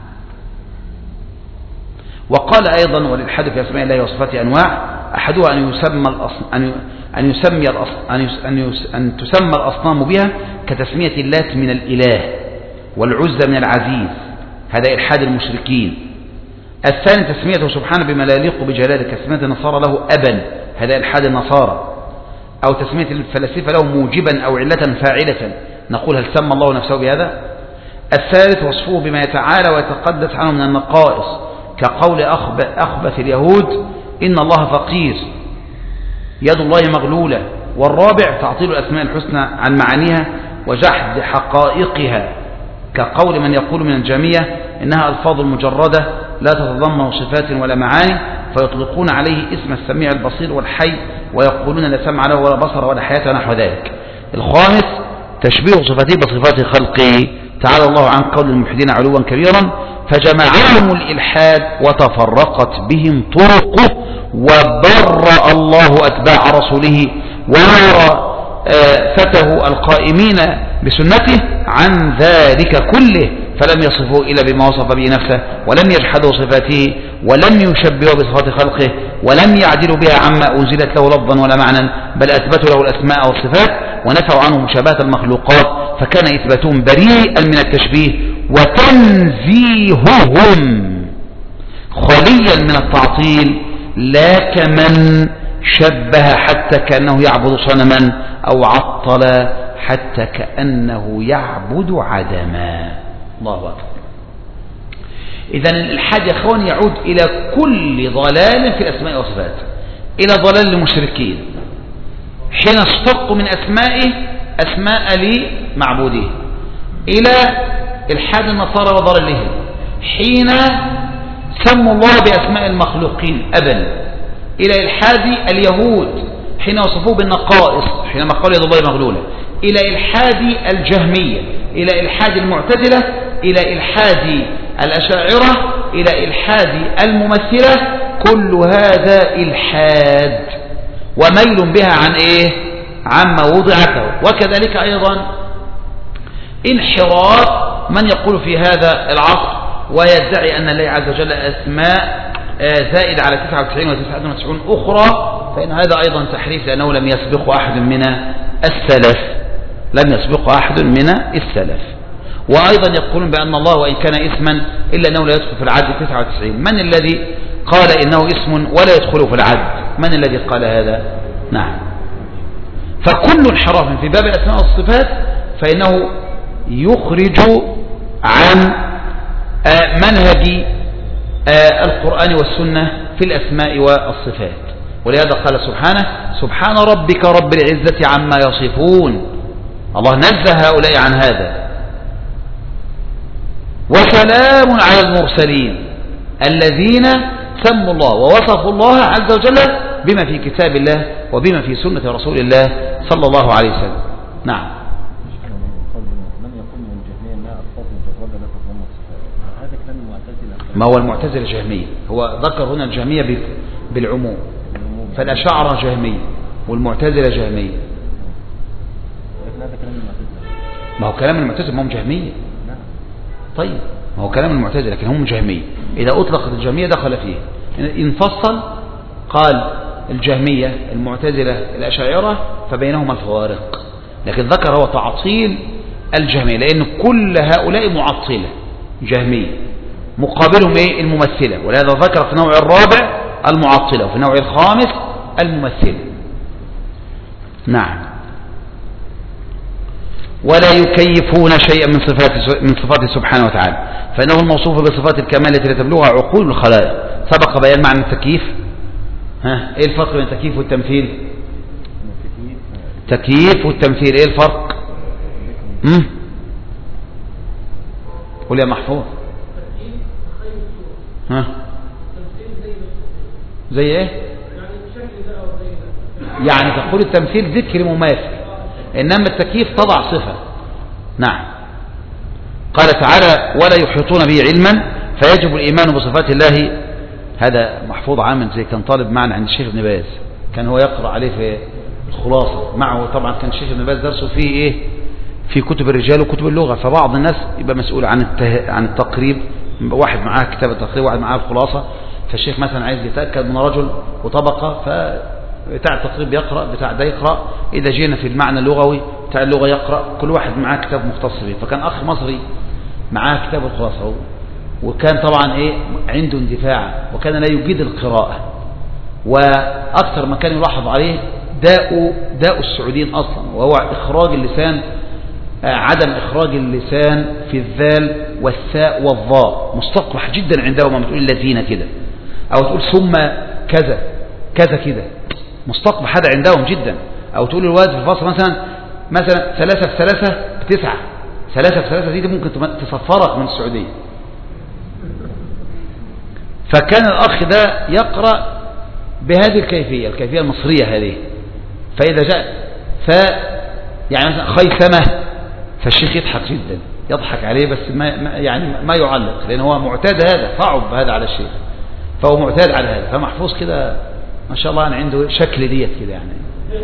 وقال أيضا والإلحاد في أسماء الله وصفاته أنواع، أحدها أن يسمى الأصن... أن يسمي الأص... أن, يس... أن, يس... أن تسمى الأصنام بها كتسمية اللات من الإله والعزى من العزيز، هذا إلحاد المشركين. الثاني تسميته سبحانه بما لا يليق بجلاله كتسمية النصارى له أبا، هذا إلحاد النصارى. أو تسمية الفلاسفة له موجبا أو علة فاعلة، نقول هل سمى الله نفسه بهذا؟ الثالث وصفه بما يتعالى ويتقدس عنه من النقائص كقول أخبث اليهود إن الله فقير يد الله مغلولة. والرابع تعطيل الأسماء الحسنى عن معانيها وجحد حقائقها كقول من يقول من الجميع إنها ألفاظ مجردة لا تتضمن صفات ولا معاني، فيطلقون عليه اسم السميع البصير والحي ويقولون لا سمع له ولا بصر ولا حياة نحو ذلك. الخامس تشبيه صفاته بصفات خلقه، تعالى الله عن قول الملحدين علوا كبيرا، فجمعهم الإلحاد وتفرقت بهم طرقه، وبرأ الله أتباع رسوله وورثته القائمين بسنته عن ذلك كله، فلم يصفوه إلا بما وصف به نفسه، ولم يجحدوا صفاته، ولم يشبهوا بصفات خلقه، ولم يعدلوا بها عما أنزلت له لفظا ولا معنى، بل أثبتوا له الأسماء والصفات ونفوا عنه مشابهة المخلوقات، فكان إثباتهم بريئا من التشبيه وتنزيههم خليا من التعطيل، لا كمن شبه حتى كأنه يعبد صنما أو عطل حتى كأنه يعبد عدما. الله أكبر. إذن الإلحاد يا أخوان يعود إلى كل ضلال في الأسماء والصفات، إلى ضلال المشركين حين اشتقوا من أسمائه أسماء لمعبوده، إلى إلحاد النصارى وضلالهم حين سموا الله بأسماء المخلوقين أبا، إلى إلحاد اليهود حين وصفوه بالنقائص حينما قالوا يد الله مغلولة، إلى إلحاد الجهمية، إلى إلحاد المعتزلة، إلى إلحاد الأشاعرة، إلى إلحاد الممثلة. كل هذا إلحاد وميل بها عن إيه؟ عما وضعته. وكذلك أيضا انحراف من يقول في هذا العصر ويدعي أن الله عز وجل أسماء زائد على تسعة وتسعين وتسعة وتسعين أخرى، فإن هذا أيضا تحريف لأنه لم يسبق أحد من السلف، لم يسبق أحد من السلف. وأيضا يقولون بأن الله وإن كان اسما إلا أنه لا يدخل في العد تسعة وتسعين. من الذي قال إنه اسم ولا يدخل في العد؟ من الذي قال هذا؟ نعم. فكل انحراف في باب الأسماء والصفات فإنه يخرج عن منهج القرآن والسنة في الأسماء والصفات. ولهذا قال سبحانه سبحان ربك رب العزة عما يصفون. الله نزه هؤلاء عن هذا. وسلام على المرسلين الذين سموا الله ووصفوا الله عز وجل بما في كتاب الله وبما في سنة رسول الله صلى الله عليه وسلم. نعم. ما هو المعتزلة جهمية، هو ذكر هنا الجهمية بالعموم، فالأشاعرة جهمية والمعتزلة جهمية. ما هو كلام المعتزلة ما هم جهمية. طيب ما هو كلام المعتزلة لكن هم جهمية. إذا أطلقت الجهمية دخل فيه. إن فصل قال الجهمية المعتزلة الأشاعرة فبينهما الفوارق، لكن ذكر هو تعطيل الجهمية لأن كل هؤلاء معطلة جهمية، مقابلهم ايه؟ الممثلة. ولهذا ذكر في النوع الرابع المعطلة وفي النوع الخامس الممثلة. نعم. ولا يكيفون شيئا من صفات من صفاته سبحانه وتعالى، فإنه الموصوف بصفات الكمال التي لا تبلغها عقول الخلائق. سبق بيان معنى التكييف. ها ايه الفرق بين التكييف والتمثيل؟ التكييف والتمثيل ايه الفرق؟ امم قول يا محفوظ. ها زي ايه؟ يعني تقول التمثيل ذكر مماثل، انما التكييف تضع صفة. نعم. قال تعالى ولا يحيطون به علما فيجب الايمان بصفات الله. هذا محفوظ عامل زي كان طالب معنا عند الشيخ ابن باز، كان هو يقرأ عليه في الخلاصة معه. طبعا كان الشيخ ابن باز درسه فيه ايه؟ في كتب الرجال وكتب اللغة، فبعض الناس يبقى مسؤول عن عن التقريب، واحد معاه كتاب التقريب واحد معاه الخلاصة. فالشيخ مثلا عايز يتأكد من رجل وطبقة، فبتاع التقريب يقرأ، بتاع ده يقرأ. إذا جينا في المعنى اللغوي بتاع اللغة يقرأ، كل واحد معاه كتاب مختص به. فكان أخ مصري معاه كتاب الخلاصة، وكان طبعا إيه عنده اندفاع وكان لا يجيد القراءة، وأكثر ما كان يلاحظ عليه داء داء السعوديين أصلا، وهو إخراج اللسان، عدم إخراج اللسان في الذال والثاء والظاء، مستقبح جدا عندهم. ما تقول الذين كده أو تقول ثم كذا كذا كده، مستقبح هذا عندهم جدا. أو تقول الواد في الفصل مثلا مثلا ثلاثة في ثلاثة بتسعة، ثلاثة في ثلاثة دي ممكن تصفرك من السعودية. فكان الأخ ده يقرأ بهذه الكيفية، الكيفية المصرية هذه. فإذا جاء ف يعني مثلا خيثمة، فالشيخ يضحك جدا، يضحك عليه بس ما يعني ما يعلق، لأن هو معتاد هذا، صعب هذا على الشيخ، فهو معتاد على هذا. فمحفوظ كده ما شاء الله أنا عنده شكل ديت كده يعني.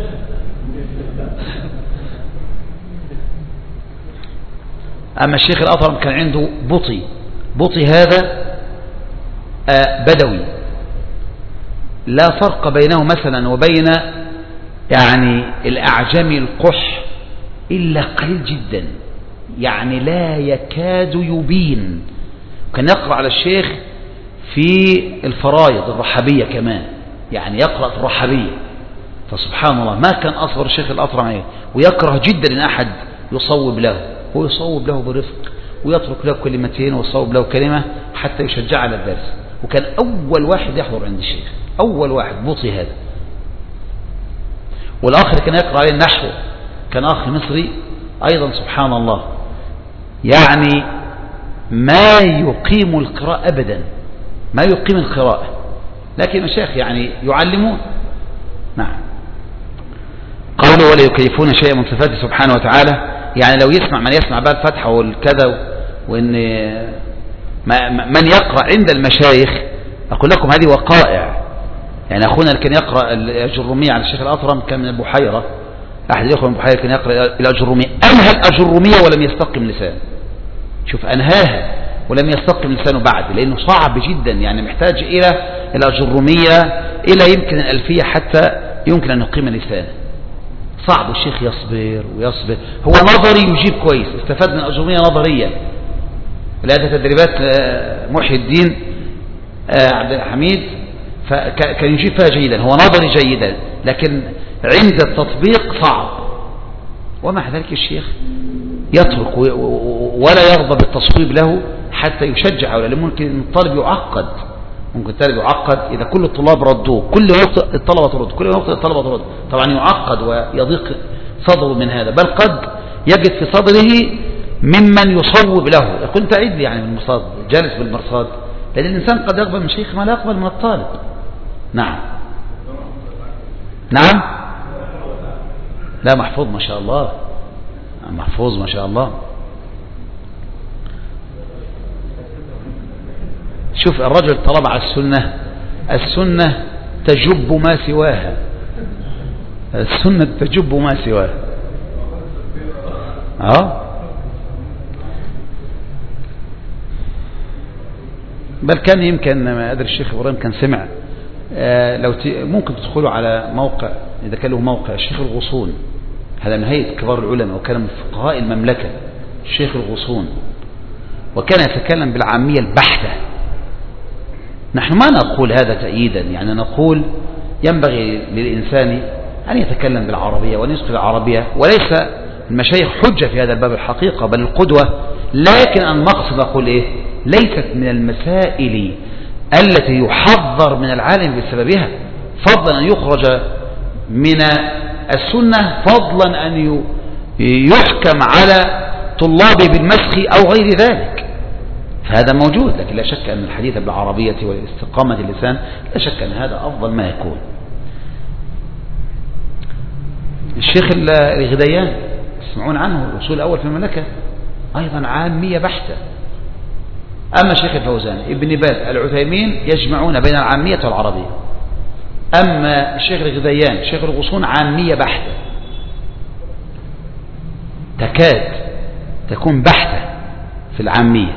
أما الشيخ الأطرم كان عنده بطي، بطي هذا بدوي، لا فرق بينه مثلا وبين يعني الأعجمي القح إلا قليل جدا، يعني لا يكاد يبين. كان يقرأ على الشيخ في الفرائض الرحبية كمان، يعني يقرأ في الرحبية. فسبحان الله ما كان أصغر الشيخ الأطرم عليه، ويكره جدا إن أحد يصوب له، هو يصوب له برفق ويترك له كلمتين ويصوب له كلمة حتى يشجع على الدرس. وكان أول واحد يحضر عند الشيخ، أول واحد بطي هذا. والآخر كان يقرأ عليه النحو، كان أخ مصري أيضا سبحان الله، يعني ما يقيم القراءة أبدا، ما يقيم القراءة، لكن الشيخ يعني يعلمون. نعم. قالوا ولا يكيفون شيئا من صفاته سبحانه وتعالى، يعني لو يسمع من يسمع بقى الفتحة والكذا، وإن من يقرأ عند المشايخ، أقول لكم هذه وقائع. يعني أخونا اللي كان يقرأ الأجرومية على الشيخ الأطرم كان من البحيرة، أحد الأخوة من البحيرة كان يقرأ الأجرومية، أنهى الأجرومية ولم يستقم لسانه. شوف أنهاها ولم يستقم لسانه بعد، لأنه صعب جدا، يعني محتاج إلى الأجرومية إلى يمكن الألفية حتى يمكن أن يقيم لسانه. صعب. الشيخ يصبر ويصبر، هو نظري يجيب كويس، استفاد من الأجرومية نظرية. لهذا تدريبات محي الدين عبد الحميد فكان يجيب فيها جيدا، هو نظري جيدا، لكن عند التطبيق صعب. ومع ذلك الشيخ يترك ولا يرضى بالتصويب له حتى يشجع، ولا ممكن الطالب يعقد ممكن تالي يعقد إذا كل الطلاب ردوه، كل ما يخطئ الطلبة ترد، كل ما يخطئ الطلبة ترد، طبعا يعقد ويضيق صدره من هذا، بل قد يجد في صدره ممن يصوب له. كنت أعد يعني بالمرصاد، جالس بالمرصاد، لأن الإنسان قد يقبل من شيخ ما لا يقبل من الطالب. نعم نعم لا محفوظ ما شاء الله، محفوظ ما شاء الله. شوف الرجل طلب على السنة، السنة تجب ما سواها، السنة تجب ما سواها. اه بل كان يمكن ما أدري الشيخ إبراهيم كان سمع، آه لو ممكن تدخلوا على موقع إذا كان له موقع الشيخ الغصون، هذا من هيئة كبار العلماء وكان من فقهاء المملكة الشيخ الغصون، وكان يتكلم بالعامية البحتة. نحن ما نقول هذا تأييدا، يعني نقول ينبغي للإنسان أن يتكلم بالعربية وأن يسقط العربية، وليس المشايخ حجة في هذا الباب الحقيقة بل القدوة، لكن المقصد أقول إيه، ليست من المسائل التي يحذر من العالم بسببها، فضلا أن يخرج من السنة، فضلا أن يحكم على طلابه بالمسخ أو غير ذلك، فهذا موجود. لكن لا شك أن الحديث بالعربية والاستقامة اللسان لا شك أن هذا أفضل ما يكون. الشيخ الغديان تسمعون عنه الأصول الأول في المملكة، أيضا عامية بحتة. أما الشيخ الفوزان ابن باز العثيمين يجمعون بين العامية والعربية. أما الشيخ الغديان الشيخ الغصون عامية بحتة، تكاد تكون بحتة في العامية.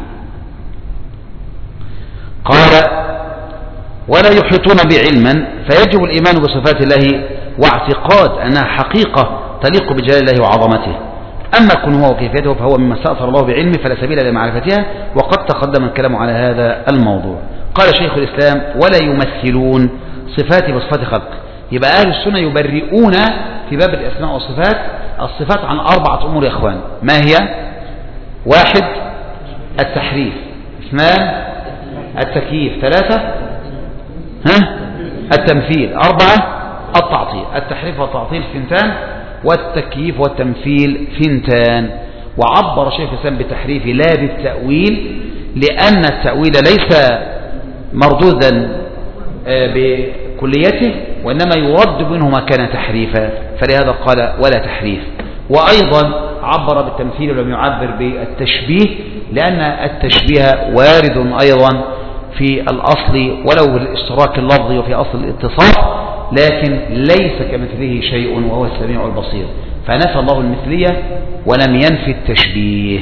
قال ولا يحيطون بعلما، فيجب الإيمان بصفات الله واعتقاد أنها حقيقة تليق بجلال الله وعظمته. أما كونه وكيفيته فهو مما استأثر الله بعلمه فلا سبيل لمعرفتها، وقد تقدم الكلام على هذا الموضوع. قال شيخ الإسلام ولا يمثلون صفاته بصفات خلقه. يبقى أهل السنة يبرئون في باب الأسماء والصفات الصفات عن أربعة أمور يا أخوان. ما هي؟ واحد التحريف، اثنان التكييف، ثلاثة ها التمثيل، أربعة التعطيل. التحريف والتعطيل ثنتان، والتكييف والتمثيل ثنتان. وعبر شيخ الإسلام بتحريف لا بالتأويل، لأن التأويل ليس مردودا بكليته، وإنما يرد منه ما كان تحريفا، فلهذا قال ولا تحريف. وأيضا عبر بالتمثيل ولم يعبر بالتشبيه، لأن التشبيه وارد أيضا في الأصل ولو بالاشتراك اللفظي وفي أصل الاتصاف، لكن ليس كمثله شيء وهو السميع البصير، فنفى الله المثلية ولم ينفي التشبيه.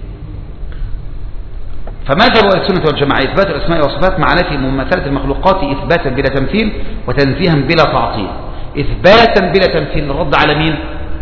فماذا هو السنة والجماعة؟ إثبات الأسماء والصفات مع نفي مماثلة المخلوقات إثباتا بلا تمثيل وتنزيها بلا تعطيل. إثباتا بلا تمثيل الرد على مين؟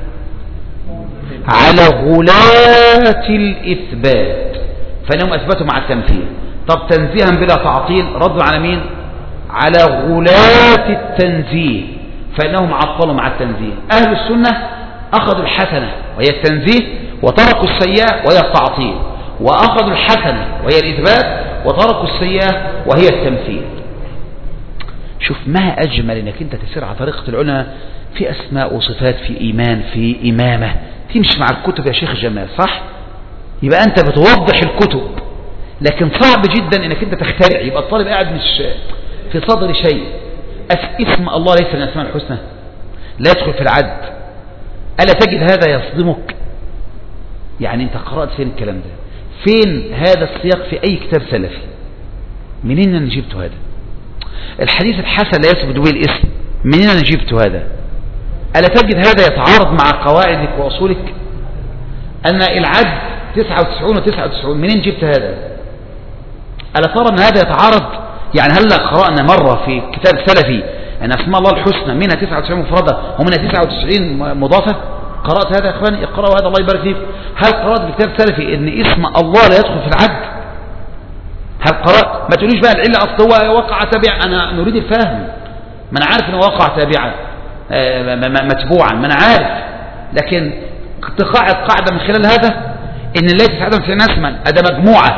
على غلاة الإثبات، فإنهم أثبتوا مع التمثيل. طب تنزيها بلا تعطيل ردوا على مين؟ على غلاة التنزيه، فإنهم عطلوا مع التنزيه. أهل السنة أخذوا الحسنة وهي التنزيه، وتركوا السيئة وهي التعطيل، وأخذوا الحسنة وهي الإثبات، وتركوا السيئة وهي التمثيل. شوف ما أجمل أنك أنت تسير على طريقة العلماء في أسماء وصفات، في إيمان، في إمامة، تمشي مع الكتب يا شيخ جمال، صح؟ يبقى أنت بتوضح الكتب، لكن صعب جدا أنك أنت تخترع. يبقى الطالب قاعد مش في صدر شيء. اسم الله ليس من الأسماء الحسنى، لا يدخل في العد. ألا تجد هذا يصدمك؟ يعني أنت قرأت فين الكلام ده؟ فين هذا السياق في أي كتاب سلفي؟ منين أنا جبت هذا؟ الحديث الحسن لا يثبت به الاسم، منين أنا جبت هذا؟ ألا تجد هذا يتعارض مع قواعدك وأصولك؟ أن العد تسعة وتسعون وتسعة وتسعون، منين جبت هذا؟ ألا ترى أن هذا يتعارض؟ يعني هل قرأنا مرة في كتاب سلفي أن أسماء الله الحسنى منها تسعة وتسعين مفردة ومنها تسعة وتسعين مضافة؟ قرأت هذا يا أخواني؟ اقرأوا هذا الله يبارك فيك. هل قرأت في كتاب سلفي أن اسم الله لا يدخل في العد؟ هل قرأت؟ ما تقوليش بقى العلة أصل هو وقع تابعا. أنا نريد الفهم، ما أنا عارف أنه وقع تابعا متبوعا، ما أنا عارف، لكن تقاعد قاعدة من خلال هذا أن لا تسعة وتسعين اسما، هذا مجموعة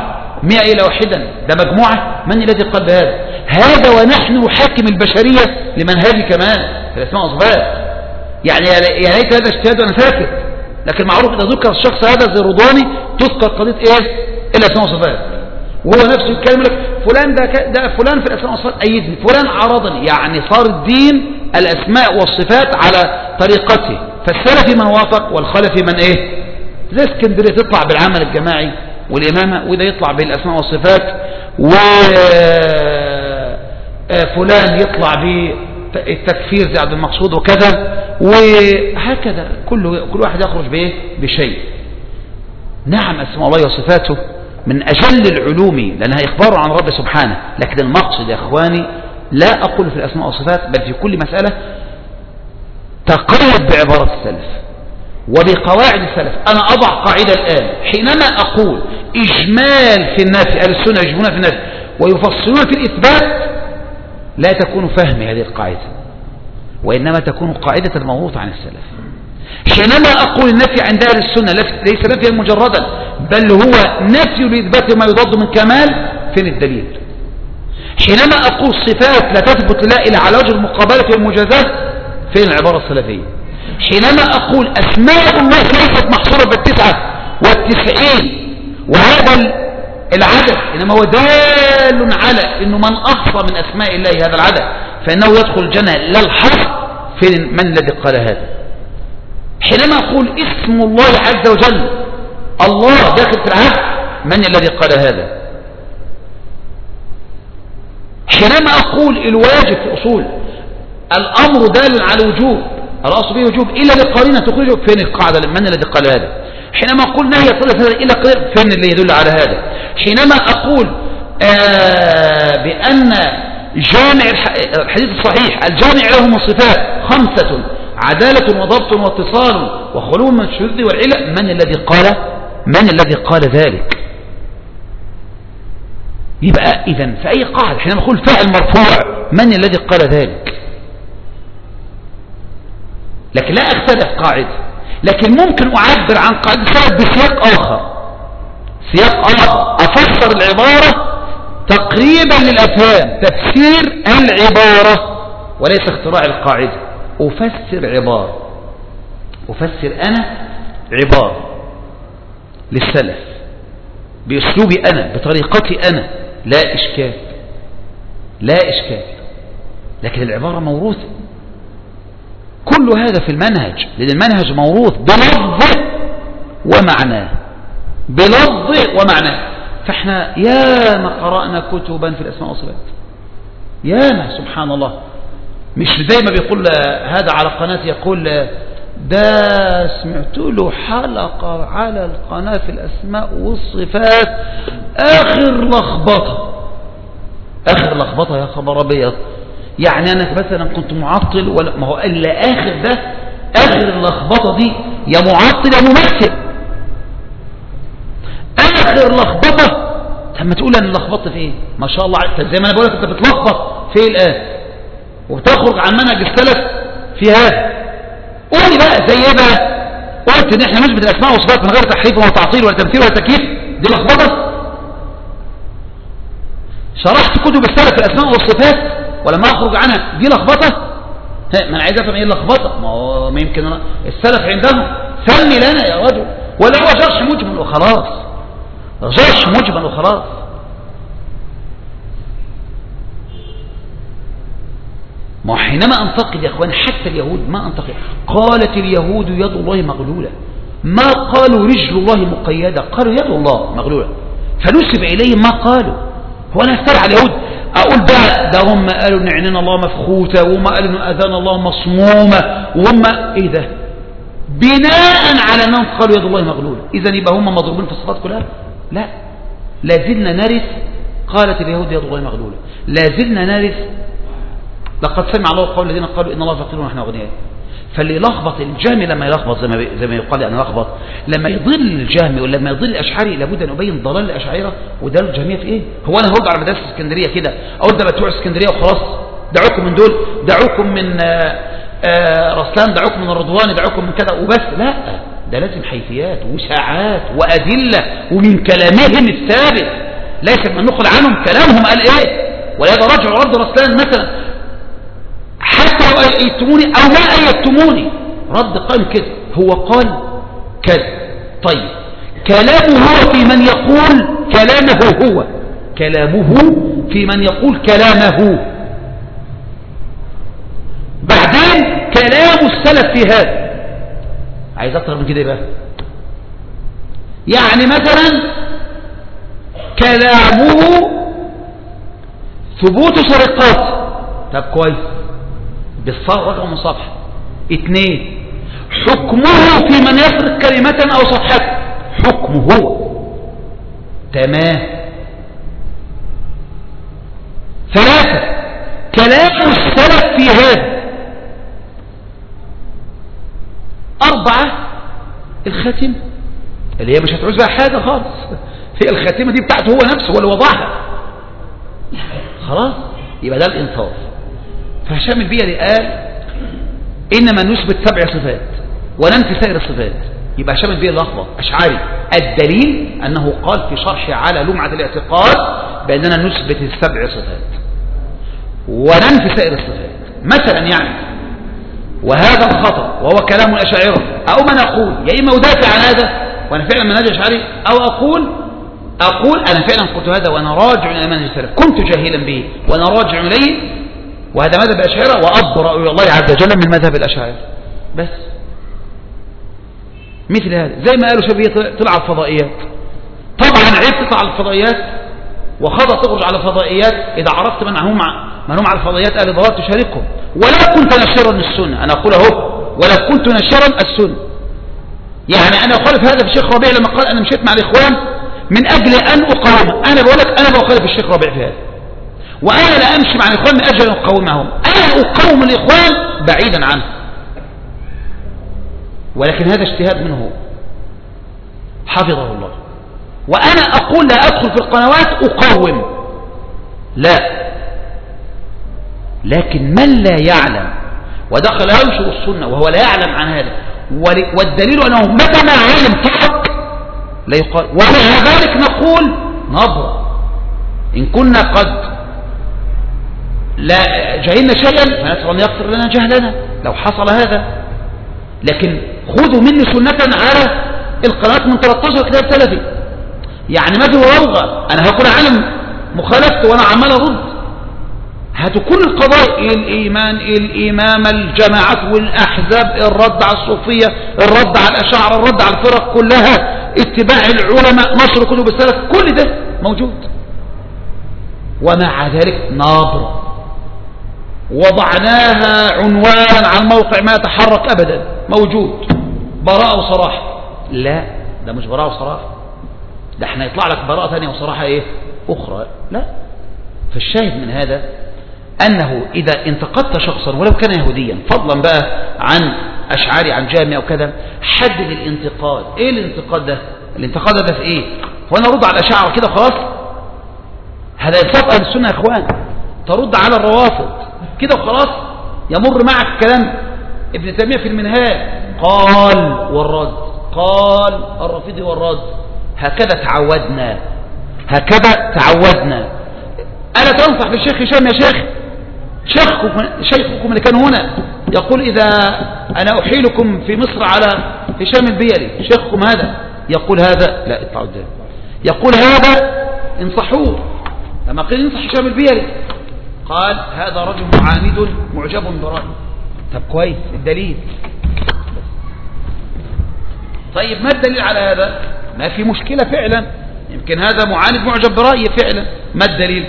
مئة إلى واحدا ده مجموعة. من الذي قال بهذا؟ هذا ونحن نحاكم البشرية لمنهج كمان في الأسماء والصفات. يعني يا ليت هذا اجتهاد وأنا ساكت، لكن معروف إذا ذكر الشخص هذا زي رضواني تذكر قضية إيه؟ الأسماء والصفات، وهو نفسه يتكلم لك فلان ده, ده فلان في الأسماء والصفات أيدني، فلان عرضني، يعني صار الدين الأسماء والصفات على طريقته. فالسلفي من وافق والخلفي من إيه؟ زي اسكندرية تطلع بالعمل الجماعي والإمامة، وده يطلع بالأسماء والصفات، وفلان يطلع بالتكفير زي عبد المقصود وكذا، وهكذا كل كل واحد يخرج بإيه؟ بشيء. نعم أسماء الله وصفاته من أجل العلوم لأنها إخبار عن رب سبحانه، لكن المقصد يا أخواني لا أقول في الأسماء والصفات بل في كل مسألة تقيد بعبارة السلف وبقواعد السلف. أنا أضع قاعدة الآن، حينما أقول إجمال في الناس، أهل السنة يجملون في الناس ويفصلون في الإثبات، لا تكون فهم هذه القاعدة، وإنما تكون قاعدة الموروثة عن السلف. حينما أقول النفي عند أهل السنة ليس نفيا مجردا بل هو نفي لإثبات ما يضاد من كمال، فين الدليل؟ حينما أقول صفات لا تثبت لله إلا على وجه المقابلة والمجازات، فين العبارة السلفية؟ حينما أقول أسماء الله ليست محصورة بالتسعة والتسعين وهذا العدد إنما هو دال على إنه من أخفى من أسماء الله هذا العدد فإنه يدخل الجنة لا الحصر، فين من الذي قال هذا؟ حينما أقول اسم الله عز وجل الله داخل في العهد، من الذي قال هذا؟ حينما أقول الواجب في أصول الأمر دال على وجوب، الأصل به وجوب إلا لقرينة تخرجه، فين القاعدة؟ من الذي قال هذا؟ حينما أقول نهي يصل هذا إلا قرينة، فين اللي يدل على هذا؟ حينما أقول آه بأن جامع الحديث الصحيح الجامع لهم الصفات خمسة: عدالة وضبط واتصال وخلو من الشذوذ والعلة، من الذي قال من الذي قال ذلك؟ يبقى إذن في أي قاعدة حينما نقول فاعل مرفوع من الذي قال ذلك؟ لكن لا أختلف قاعدة، لكن ممكن أعبر عن قاعدة سبب بسياق آخر، سياق آخر أفسر العبارة تقريبا للأفهام، تفسير العبارة وليس اختراع القاعدة. أفسر عبارة، أفسر أنا عبارة للسلف بأسلوبي أنا بطريقتي أنا، لا إشكال لا إشكال، لكن العبارة موروثة. كل هذا في المنهج، لأن المنهج موروث بلفظه ومعناه، بلفظه ومعناه. فاحنا ياما قرأنا كتبا في الأسماء والصفات، ياما سبحان الله. مش زي ما بيقول هذا على قناة يقول ده سمعت له حلقة على القناة في الأسماء والصفات آخر لخبطة، آخر لخبطة يا خبر أبيض. يعني أنا مثلا كنت معطل ولا ما هو إلا آخر ده، آخر اللخبطة دي يا معطل يا ممثل. آخر لخبطة لما تقول أنا لخبطت في إيه؟ ما شاء الله زي ما أنا بقولك أنت بتلخبط في إيه الآن وبتخرج عن منهج السلف في هذا. قولي بقى زي ايه بقى؟ قلت ان احنا نثبت الاسماء والصفات من غير تحريف ولا تعطيل ولا تمثيل ولا تكييف، دي لخبطه. شرحت كتب السلف في الاسماء والصفات ولما اخرج عنها دي لخبطه. ما انا عايز افهم ايه اللخبطه، ما هو ما يمكن السلف عندهم سمي لنا يا رجل، ولا هو جرح مجمل وخلاص، جرح مجمل وخلاص. ما حينما انتقد يا اخوان حتى اليهود ما انتقد، قالت اليهود يد الله مغلولة، ما قالوا رجل الله مقيدة، قالوا يد الله مغلولة، فنسب إليهم ما قالوا. هو أنا أفترع على اليهود أقول بقى ده هم قالوا إن عينين الله مفخوتة، وهم قالوا إن أذان الله مصمومة، وهم إيه ده؟ بناء على أنهم قالوا يد الله مغلولة، إذا يبقى هم مضروبين في الصفات كلها؟ لا، لازلنا نرث قالت اليهود يد الله مغلولة، لازلنا نرث لقد سمع الله قول الذين قالوا إن الله فقير ونحن أغنياء. فاللي يلخبط الجهمي لما يلخبط زي ما زي ما يقال يعني يلخبط، لما يضل الجهمي ولا لما يضل الأشعري لابد أن يبين ضلال الأشاعرة ودلال الجهمية في إيه. هو أنا هرد على مدارس اسكندرية كده أقول ده بتوع اسكندرية وخلاص، دعوكم من دول، دعوكم من آآ آآ رسلان، دعوكم من الرضواني، دعوكم من كذا وبس. لا، ده لازم حيثيات وساعات وأدلة ومن كلامهم الثابت ليس من نقل عنهم كلامهم قال ايه ولا رجع رد رسلان مثلا حتى لو ايتموني او ما ايتموني رد قائم كده هو قال كذا. طيب كلامه هو في من يقول كلامه هو كلامه في من يقول كلامه. بعدين كلام السلف في هذا عايز اكتر من كده بقى. يعني مثلا كلامه ثبوت سرقات. طب كويس بالصفحة رقم صفحة اثنين حكمه في من يسرق كلمة او صفحة حكمه هو تمام. ثلاثة كلام السلف في هذا. أربعة الخاتمة اللي هي مش هتعوز بها حاجة خالص هي الخاتمة دي بتاعته هو نفسه هو اللي وضعها خلاص. يبقى ده الإنصاف. فهشام البيئة قال إنما نثبت سبع صفات وننفي سائر الصفات. يبقى هشام البيئة لخبط أشعري. الدليل أنه قال في شرحه على لمعة الاعتقاد بأننا نثبت السبع صفات وننفي سائر الصفات. مثلا يعني وهذا الخطأ وهو كلام الأشاعرة أو من أقول يا إما أدافع عن هذا وأنا فعلا منهج أشعري أو أقول أقول أنا فعلا قلت هذا وأنا راجع إلى منهج السلف كنت جاهلا به وأنا راجع إليه وهذا مذهب الأشاعرة وأبرأ إلى الله عز وجل من مذهب الأشاعرة. بس مثل هذا زي ما قالوا شبيه طلع الفضائيات. طبعا عيب تطلع على الفضائيات وخطأ تخرج على الفضائيات إذا عرفت من هم من هم على الفضائيات أهل ضلال تشاركهم. ولا كنت نشرا السنة أنا أقول أهو ولا كنت نشرا السنة. يعني أنا أخالف هذا في الشيخ ربيع لما قال أنا مشيت مع الإخوان من أجل أن أقاومهم. أنا بقول لك أنا بخالف الشيخ ربيع في هذا وأنا لا أمشي مع الإخوان من أجل أن أقاومهم. أنا أقاوم الإخوان بعيدا عنه ولكن هذا اجتهاد منه حفظه الله. وأنا أقول لا أدخل في القنوات أقاوم لا لكن من لا يعلم ودخل ينشر السنة وهو لا يعلم عن هذا والدليل أنه متى ما علم ترك لا يقال. ومع ذلك نقول نبرأ إن كنا قد لا جهلنا شيئا فنسأل أن يغفر لنا جهلنا لو حصل هذا. لكن خذوا مني سنة على القناة من ثلاثة عشر كتاب سلفي يعني ما في روغة أنا هكون عالم مخالفت وأنا عمال أرد. هاتوا كل القضايا الإيمان الإمامة الجماعات والأحزاب الرد على الصوفية الرد على الأشاعرة الرد على الفرق كلها اتباع العلماء نشر كتب السلف كل ده موجود. ومع ذلك نابرة وضعناها عنوان على الموقع ما يتحرك أبدا موجود براءة وصراحة. لا ده مش براءة وصراحة ده احنا يطلع لك براءة ثانية وصراحة ايه أخرى. لا فالشاهد من هذا أنه إذا انتقدت شخصا ولو كان يهوديا فضلا بقى عن أشعاري عن جامع أو كذا حدد الانتقاد. إيه الانتقاد ده؟ الانتقاد ده في إيه؟ وأنا أرد على الأشاعرة كده خلاص؟ هذا إنصاف أهل السنة يا إخوان. ترد على الروافض كده وخلاص؟ يمر معك كلام ابن تيمية في المنهاج قال والرد قال الرافضي والرد. هكذا تعودنا هكذا تعودنا. ألا تنصح بالشيخ هشام يا شيخ شيخكم, شيخكم اللي كان هنا يقول إذا أنا أحيلكم في مصر على هشام البيلي شيخكم هذا يقول هذا لا اطلعوا قدام يقول هذا انصحوه. لما قيل ينصح هشام البيلي قال هذا رجل معاند معجب برأيه. طب كويس الدليل. طيب ما الدليل على هذا؟ ما في مشكلة فعلا يمكن هذا معاند معجب برأيه فعلا. ما الدليل؟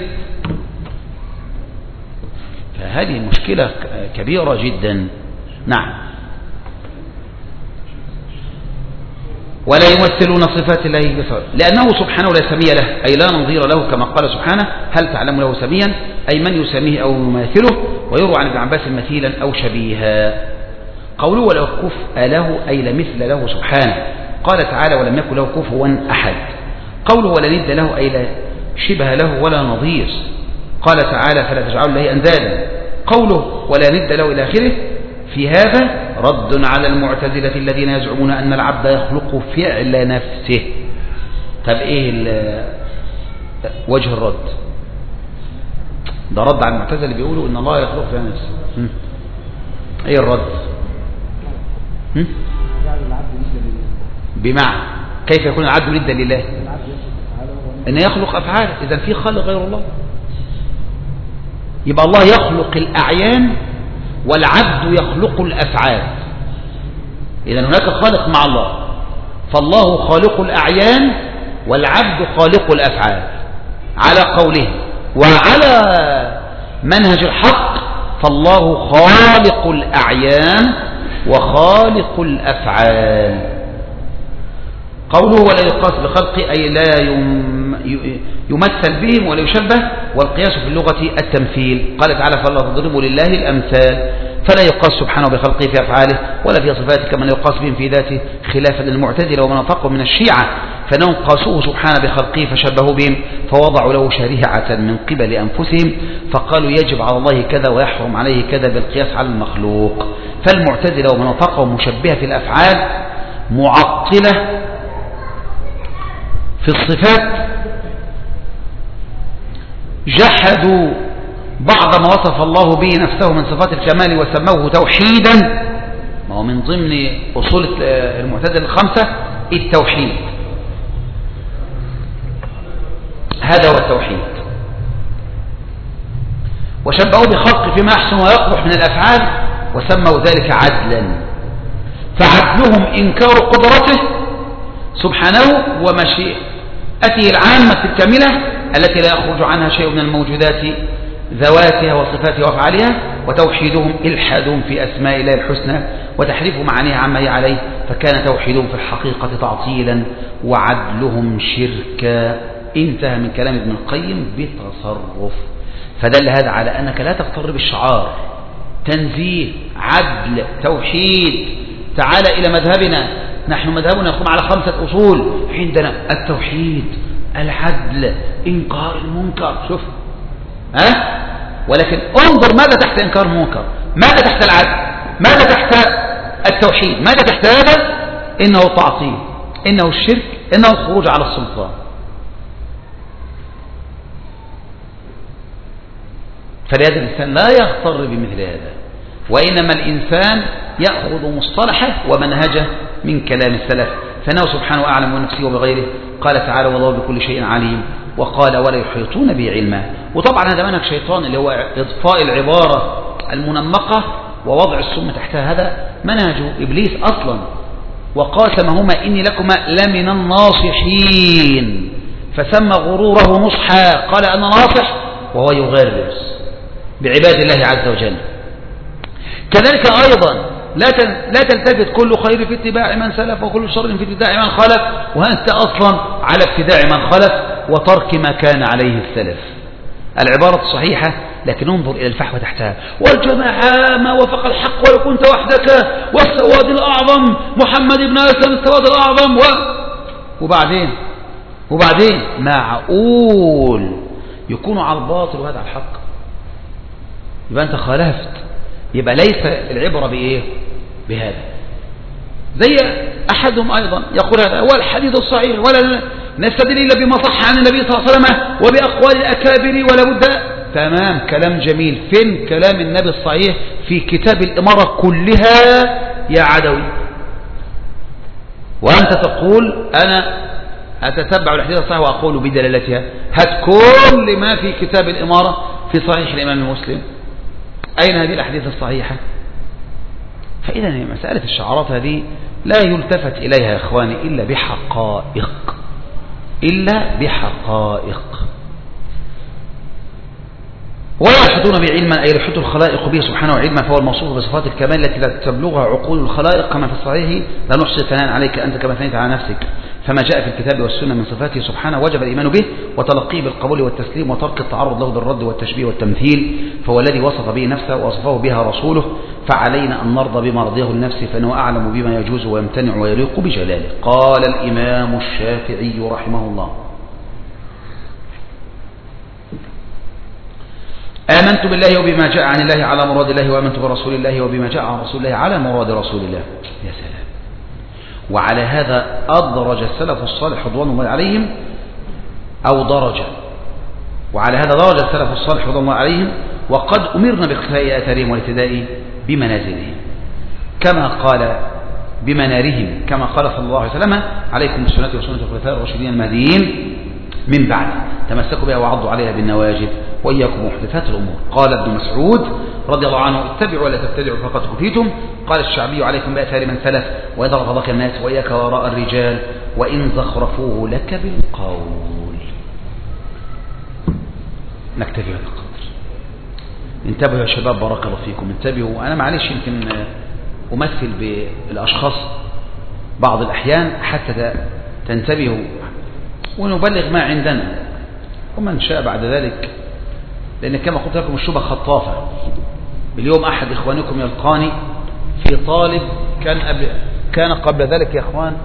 فهذه مشكلة كبيرة جدا. نعم. ولا يمثلون صفات الله بصفات لأنه سبحانه لا سمي له أي لا نظير له كما قال سبحانه هل تعلم له سميا أي من يسميه أو يماثله. ويروى عن ابن عباس مثيلا أو شبيها. قوله ولا كفء له أي لا مثل له سبحانه. قال تعالى ولم يكن له كفوا أحد. قوله ولا ند له أي لا شبه له ولا نظير. قال تعالى فلا تجعلوا الله أندادا. قوله ولا ند له إلى آخره في هذا رد على المعتزلة الذين يزعمون أن العبد يخلق فعل نفسه. طب إيه وجه الرد ده رد على المعتزلة اللي بيقولوا إن الله يخلق في نفسه. ايه الرد؟ هم؟ بمعنى كيف يكون العبد ندا لله؟ ان يخلق افعال، اذا في خالق غير الله، يبقى الله يخلق الاعيان والعبد يخلق الافعال، اذا هناك خالق مع الله، فالله خالق الاعيان والعبد خالق الافعال على قوله، وعلى منهج الحق فالله خالق الاعيان وخالق الافعال. قوله ولا يقاس بخلقه أي لا يمثل بهم ولا يشبه، والقياس في اللغة التمثيل. قال تعالى فلا تضربوا لله الأمثال، فلا يقاس سبحانه بخلقه في أفعاله ولا في صفاته كما لا يقاس بهم في ذاته، خلافا للمعتزلة ومن أطاقهم من الشيعة، فإنهم قاسوه سبحانه بخلقه فشبهوا بهم، فوضعوا له شريعة من قبل أنفسهم، فقالوا يجب على الله كذا ويحرم عليه كذا بالقياس على المخلوق. فالمعتزلة ومن أطاقهم مشبهة في الأفعال معطلة في الصفات، جحدوا بعض ما وصف الله به نفسه من صفات الكمال وسموه توحيدا. ما هو من ضمن أصول المعتزلة الخمسة التوحيد، هذا هو التوحيد. وشبهوا بخلق فيما يحسن ويقبح من الأفعال وسموا ذلك عدلا، فعدلهم إنكار قدرته سبحانه ومشيئته العامة الكاملة التي لا يخرج عنها شيء من الموجودات ذواتها وصفاتها وأفعالها، وتوحيدهم إلحادهم في أسماء الله الحسنى وتحريف معانيها عما هي عليه، فكان توحيدهم في الحقيقة تعطيلا وعدلهم شركا. انتهى من كلام ابن القيم بتصرف. فدل هذا على أنك لا تغتر بالشعار، تنزيه، عدل، توحيد. تعال إلى مذهبنا، نحن مذهبنا يقوم على خمسة أصول، عندنا التوحيد، العدل، إنكار المنكر. شوف ها؟ ولكن انظر ماذا تحت إنكار المنكر، ماذا تحت العدل، ماذا تحت التوحيد، ماذا تحت هذا؟ إنه التعطيل، إنه الشرك، إنه الخروج على السلطان. فلهذا الإنسان لا يغتر بمثل هذا، وإنما الإنسان يأخذ مصطلحه ومنهجه من كلام السلف، فإنه سبحانه أعلم بنفسه وبغيره. قال تعالى والله بكل شيء عليم، وقال ولا يحيطون به علما. وطبعا هذا منهج شيطان اللي هو إضفاء العبارة المنمقة ووضع السم تحتها، هذا منهج إبليس أصلا. وقاسمهما إني لكما لمن الناصحين، فسمى غروره نصحا، قال أنا ناصح وهو يغرس بعباد الله عز وجل. كذلك أيضا لا لا تلتفت كل خير في اتباع من سلف وكل شر في ابتداع من خلف، وأنت أصلا على ابتداع من خلف وترك ما كان عليه السلف. العبارة صحيحة، لكن انظر إلى الفحوى تحتها. والجماعة ما وفق الحق ولو كنت وحدك، والسواد الأعظم محمد بن أسلم السواد الأعظم، و... وبعدين وبعدين معقول يكون على الباطل وهذا على الحق؟ يبقى أنت خالفت. يبقى ليس العبرة بإيه؟ بهذا. زي أحدهم أيضا يقول هذا هو الحديث الصحيح، ولا نستدل إلا بما صح عن النبي صلى الله عليه وسلم وبأقوال الأكابر ولا بد. تمام، كلام جميل. فين كلام النبي الصحيح في كتاب الإمارة كلها يا عدوي؟ وأنت تقول أنا أتتبع الحديث الصحيح وأقول بدلالتها. هات كل ما في كتاب الإمارة في صحيح الإمام مسلم، أين هذه الأحاديث الصحيحة؟ فإذا مسألة الشعارات هذه لا يلتفت إليها يا إخواني إلا بحقائق، إلا بحقائق. ولا يحيطون بعلما أي يحيط الخلائق به سبحانه علما، فهو الموصوف بصفات الكمال التي لا تبلغها عقول الخلائق، كما في الصحيح لا نحصي ثناء عليك أنت كما ثنيت على نفسك. فما جاء في الكتاب والسنة من صفاته سبحانه وجب الإيمان به وتلقيه بالقبول والتسليم وترك التعرض له بالرد والتشبيه والتمثيل، فهو الذي وصف به نفسه ووصفه بها رسوله، فعلينا أن نرضى بما رضيه النفس، فإنه أعلم بما يجوز ويمتنع ويليق بجلاله. قال الإمام الشافعي رحمه الله: آمنت بالله وبما جاء عن الله على مراد الله، وآمنت برسول الله وبما جاء عن رسول الله على مراد رسول الله. يا سلام. وعلى هذا أدرج السلف الصالح رضوان الله عليهم، أو درج وعلى هذا درج السلف الصالح رضي الله عليهم، وقد أمرنا باقتفاء آثارهم والاهتداء بمنازلهم كما قال بمنارهم، كما قال صلى الله عليه وسلم: عليكم بسنتي وسنة الخلفاء الراشدين المهديين من بعد، تمسكوا بها وعضوا عليها بالنواجذ، وإياكم محدثات الأمور. قال ابن مسعود رضي الله عنه: اتبعوا ولا تبتدعوا فقد كفيتم. قال الشعبي: عليكم بآثار من سلف وإذا رفضك الناس وإياك وراء الرجال وإن زخرفوه لك بالقول. نكتفي هذا القدر. انتبهوا يا شباب، بارك الله فيكم، انتبهوا. أنا معلش يمكن أمثل بالأشخاص بعض الأحيان حتى تنتبهوا ونبلغ ما عندنا، ومن شاء بعد ذلك، لأن كما قلت لكم الشبهة خطافة. اليوم أحد إخوانكم يلقاني في طالب كان قبل كان قبل ذلك يا إخوان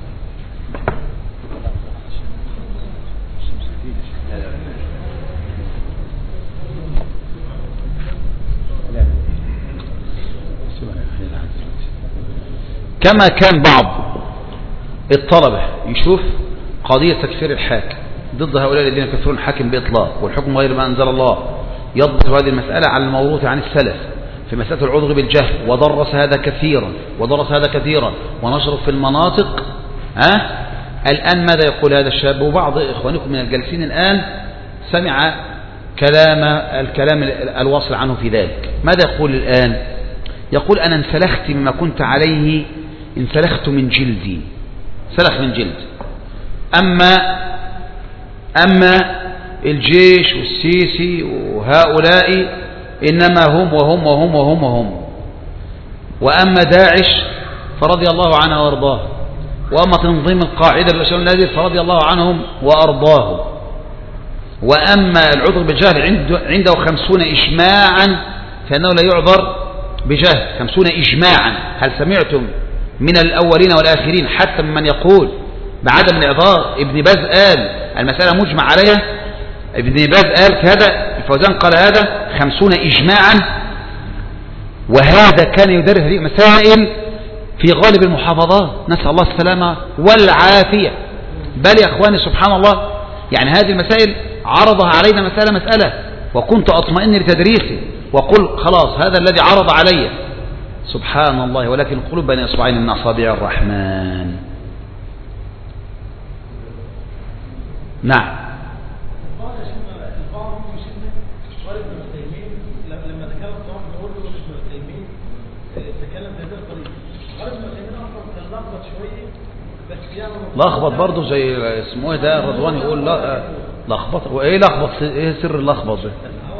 كما كان بعض الطلبة يشوف قضية تكفير الحاكم ضد هؤلاء الذين يكفرون الحاكم بإطلاق والحكم غير ما أنزل الله، يضبط هذه المسألة على الموروث عن السلف في مسألة العذر بالجهل، ودرس هذا كثيرا ودرس هذا كثيرا ونشر في المناطق. ها الآن ماذا يقول هذا الشاب؟ وبعض إخوانكم من الجالسين الآن سمع كلام الكلام الواصل عنه في ذلك. ماذا يقول الآن؟ يقول: أنا انسلخت مما كنت عليه، انسلخت من جلدي، سلخ من جلد. أما أما الجيش والسيسي وهؤلاء إنما هم وهم وهم وهم وهم وأما داعش فرضي الله عنها وارضاه، وأما تنظيم القاعدة بالأشياء النازل فرضي الله عنهم وأرضاه، وأما العذر بالجهل عنده خمسون إجماعا فإنه لا يعذر بجهل. خمسون إجماعا. هل سمعتم من الأولين والآخرين حتى من يقول بعدم الإعذار؟ ابن باز قال المسألة مجمع عليها، ابن باز قال كذا، الفوزان قال هذا، خمسون إجماعا. وهذا كان يدرس هذه المسائل في غالب المحافظات، نسأل الله السلامة والعافية. بل يا أخواني سبحان الله، يعني هذه المسائل عرضها علينا مسألة مسألة، وكنت أطمئن لتدريسه وقل خلاص هذا الذي عرض علي، سبحان الله، ولكن القلوب بين إصبعين من أصابع الرحمن. نعم. لخبط برضه زي اسمه ايه ده رضوان يقول لا لخبط. وايه لخبط؟ ايه سر اللخبط ده؟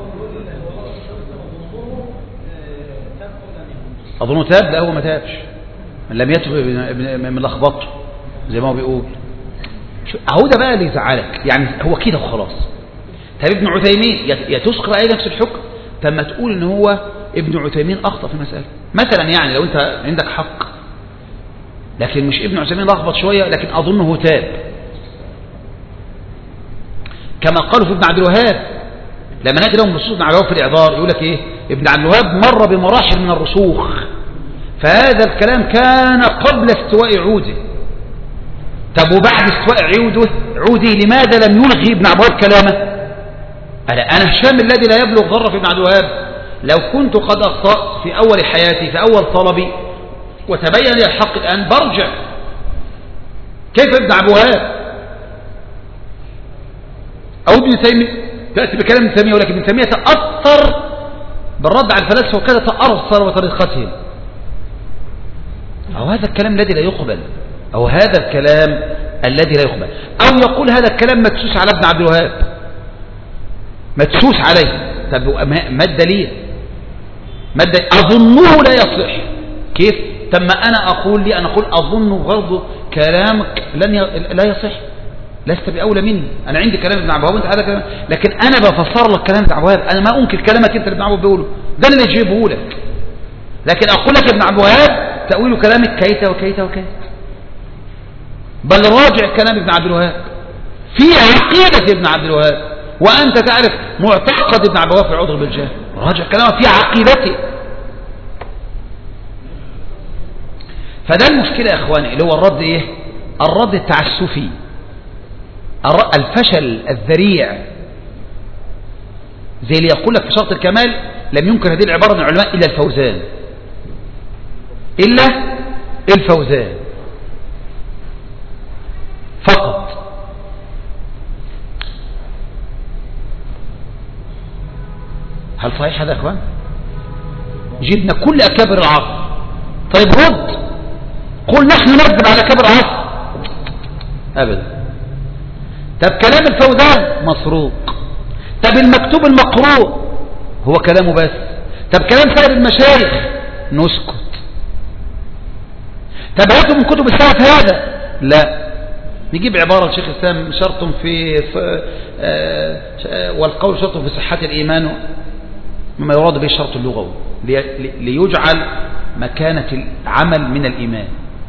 اظنه تاب. لا هو ما تابش، لم يتب من لخبطه زي ما هو بيقول. اهو ده بقى اللي يزعلك، يعني هو كده وخلاص. طب ابن عثيمين يا تسقط عليه نفس الحكم؟ طب ما تقول ان هو ابن عثيمين اخطا في المساله مثلا، يعني لو انت عندك حق، لكن مش ابن عثيمين لخبط شويه لكن اظنه تاب، كما قالوا في ابن عبد الوهاب. لما نجد لهم نصوص ابن عبد الوهاب في الاعذار يقول لك ايه؟ ابن عبد الوهاب مر بمراحل من الرسوخ، فهذا الكلام كان قبل استواء عوده. طب وبعد استواء عوده عوده لماذا لم يلغي ابن عبد الوهاب كلامه؟ ألا أنا هشام الذي لا يبلغ ذرة في ابن عبد الوهاب، لو كنت قد أخطأت في أول حياتي في أول طلبي وتبين لي الحق الآن برجع. كيف ابن عبد الوهاب أو ابن تيمية تأتي بكلام ابن تيمية، ولكن ابن تيمية تأثر بالرد على الفلاسفة وكذا تأرصر وطريقتهم. أو هذا الكلام الذي لا يقبل، أو هذا الكلام الذي لا يقبل، أو يقول هذا الكلام مدسوس على ابن عبد الوهاب، مدسوس عليه. طب ما الدليل؟ ما الدليل؟ أظنه لا يصح. كيف؟ طب ما أنا أقول لي أنا أقول أظن برضه كلامك لن ي... لا يصح، لست بأولى مني. أنا عندي كلام ابن عبد الوهاب وأنت هذا كلام، لكن أنا بفسر لك كلام ابن عبد الوهاب. أنا ما أنكر كلامك أنت اللي ابن عبد الوهاب بيقوله، ده اللي أجيبه لك، لكن أقول لك ابن عبد الوهاب تأويل كلامك كيت وكيت وكيت. بل راجع كلام ابن عبد الوهاب في عقيدة ابن عبد الوهاب، وأنت تعرف معتقد ابن عبد الوهاب في العذر بالجهل، راجع كلامه في عقيدته. فده المشكلة يا إخواني، اللي هو الرد إيه؟ الرد التعسفي، الفشل الذريع زي اللي يقول لك في شرط الكمال لم ينكر هذه العبارة من العلماء إلا الفوزان، إلا الفوزان فقط. هل صحيح هذا يا اخوان؟ جبنا كل أكابر العصر. طيب رد، قل نحن نكذب على أكابر العصر أبدا. طب كلام الفوزان مسروق، طب المكتوب المقروء هو كلامه بس، طب كلام سائر المشايخ نسكت. طب هاتوا من كتب السلف هذا، لا نجيب عبارة الشيخ الإسلام شرط في, في آه آه والقول شرط في صحة الإيمان مما يراد به الشرط اللغوي ليجعل مكانة العمل من الإيمان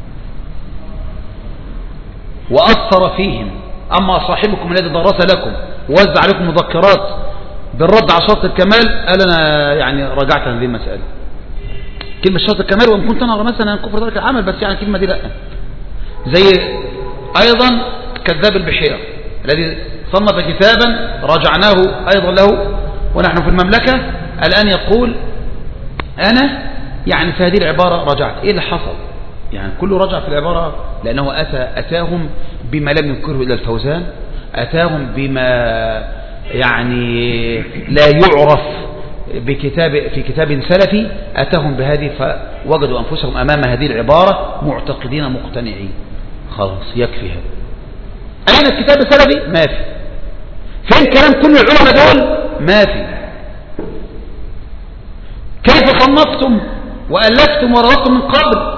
وأثر فيهم. أما صاحبكم الذي درس لكم ووزع عليكم مذكرات بالرد على شرط الكمال قال أنا يعني رجعت عن هذه المسألة. كلمة شرط الكمال وإن كنت أنا مثلا أن كفر ذلك العمل، بس يعني الكلمة دي لا. زي أيضا كذاب البحيرة الذي صنف كتابا رجعناه أيضا له ونحن في المملكة الآن يقول أنا يعني في هذه العبارة رجعت. إيه اللي حصل؟ يعني كله رجع في العبارة لأنه أتى أتاهم بما لم ينكره إلا الفوزان، أتاهم بما يعني لا يعرف بكتاب في كتاب سلفي، أتاهم بهذه فوجدوا أنفسهم أمام هذه العبارة معتقدين مقتنعين. خلاص يكفي هذا. أين الكتاب السلفي؟ ما في. فين كلام كل العلماء دول؟ ما في. كيف صنفتم وألفتم وروضتم من قبل؟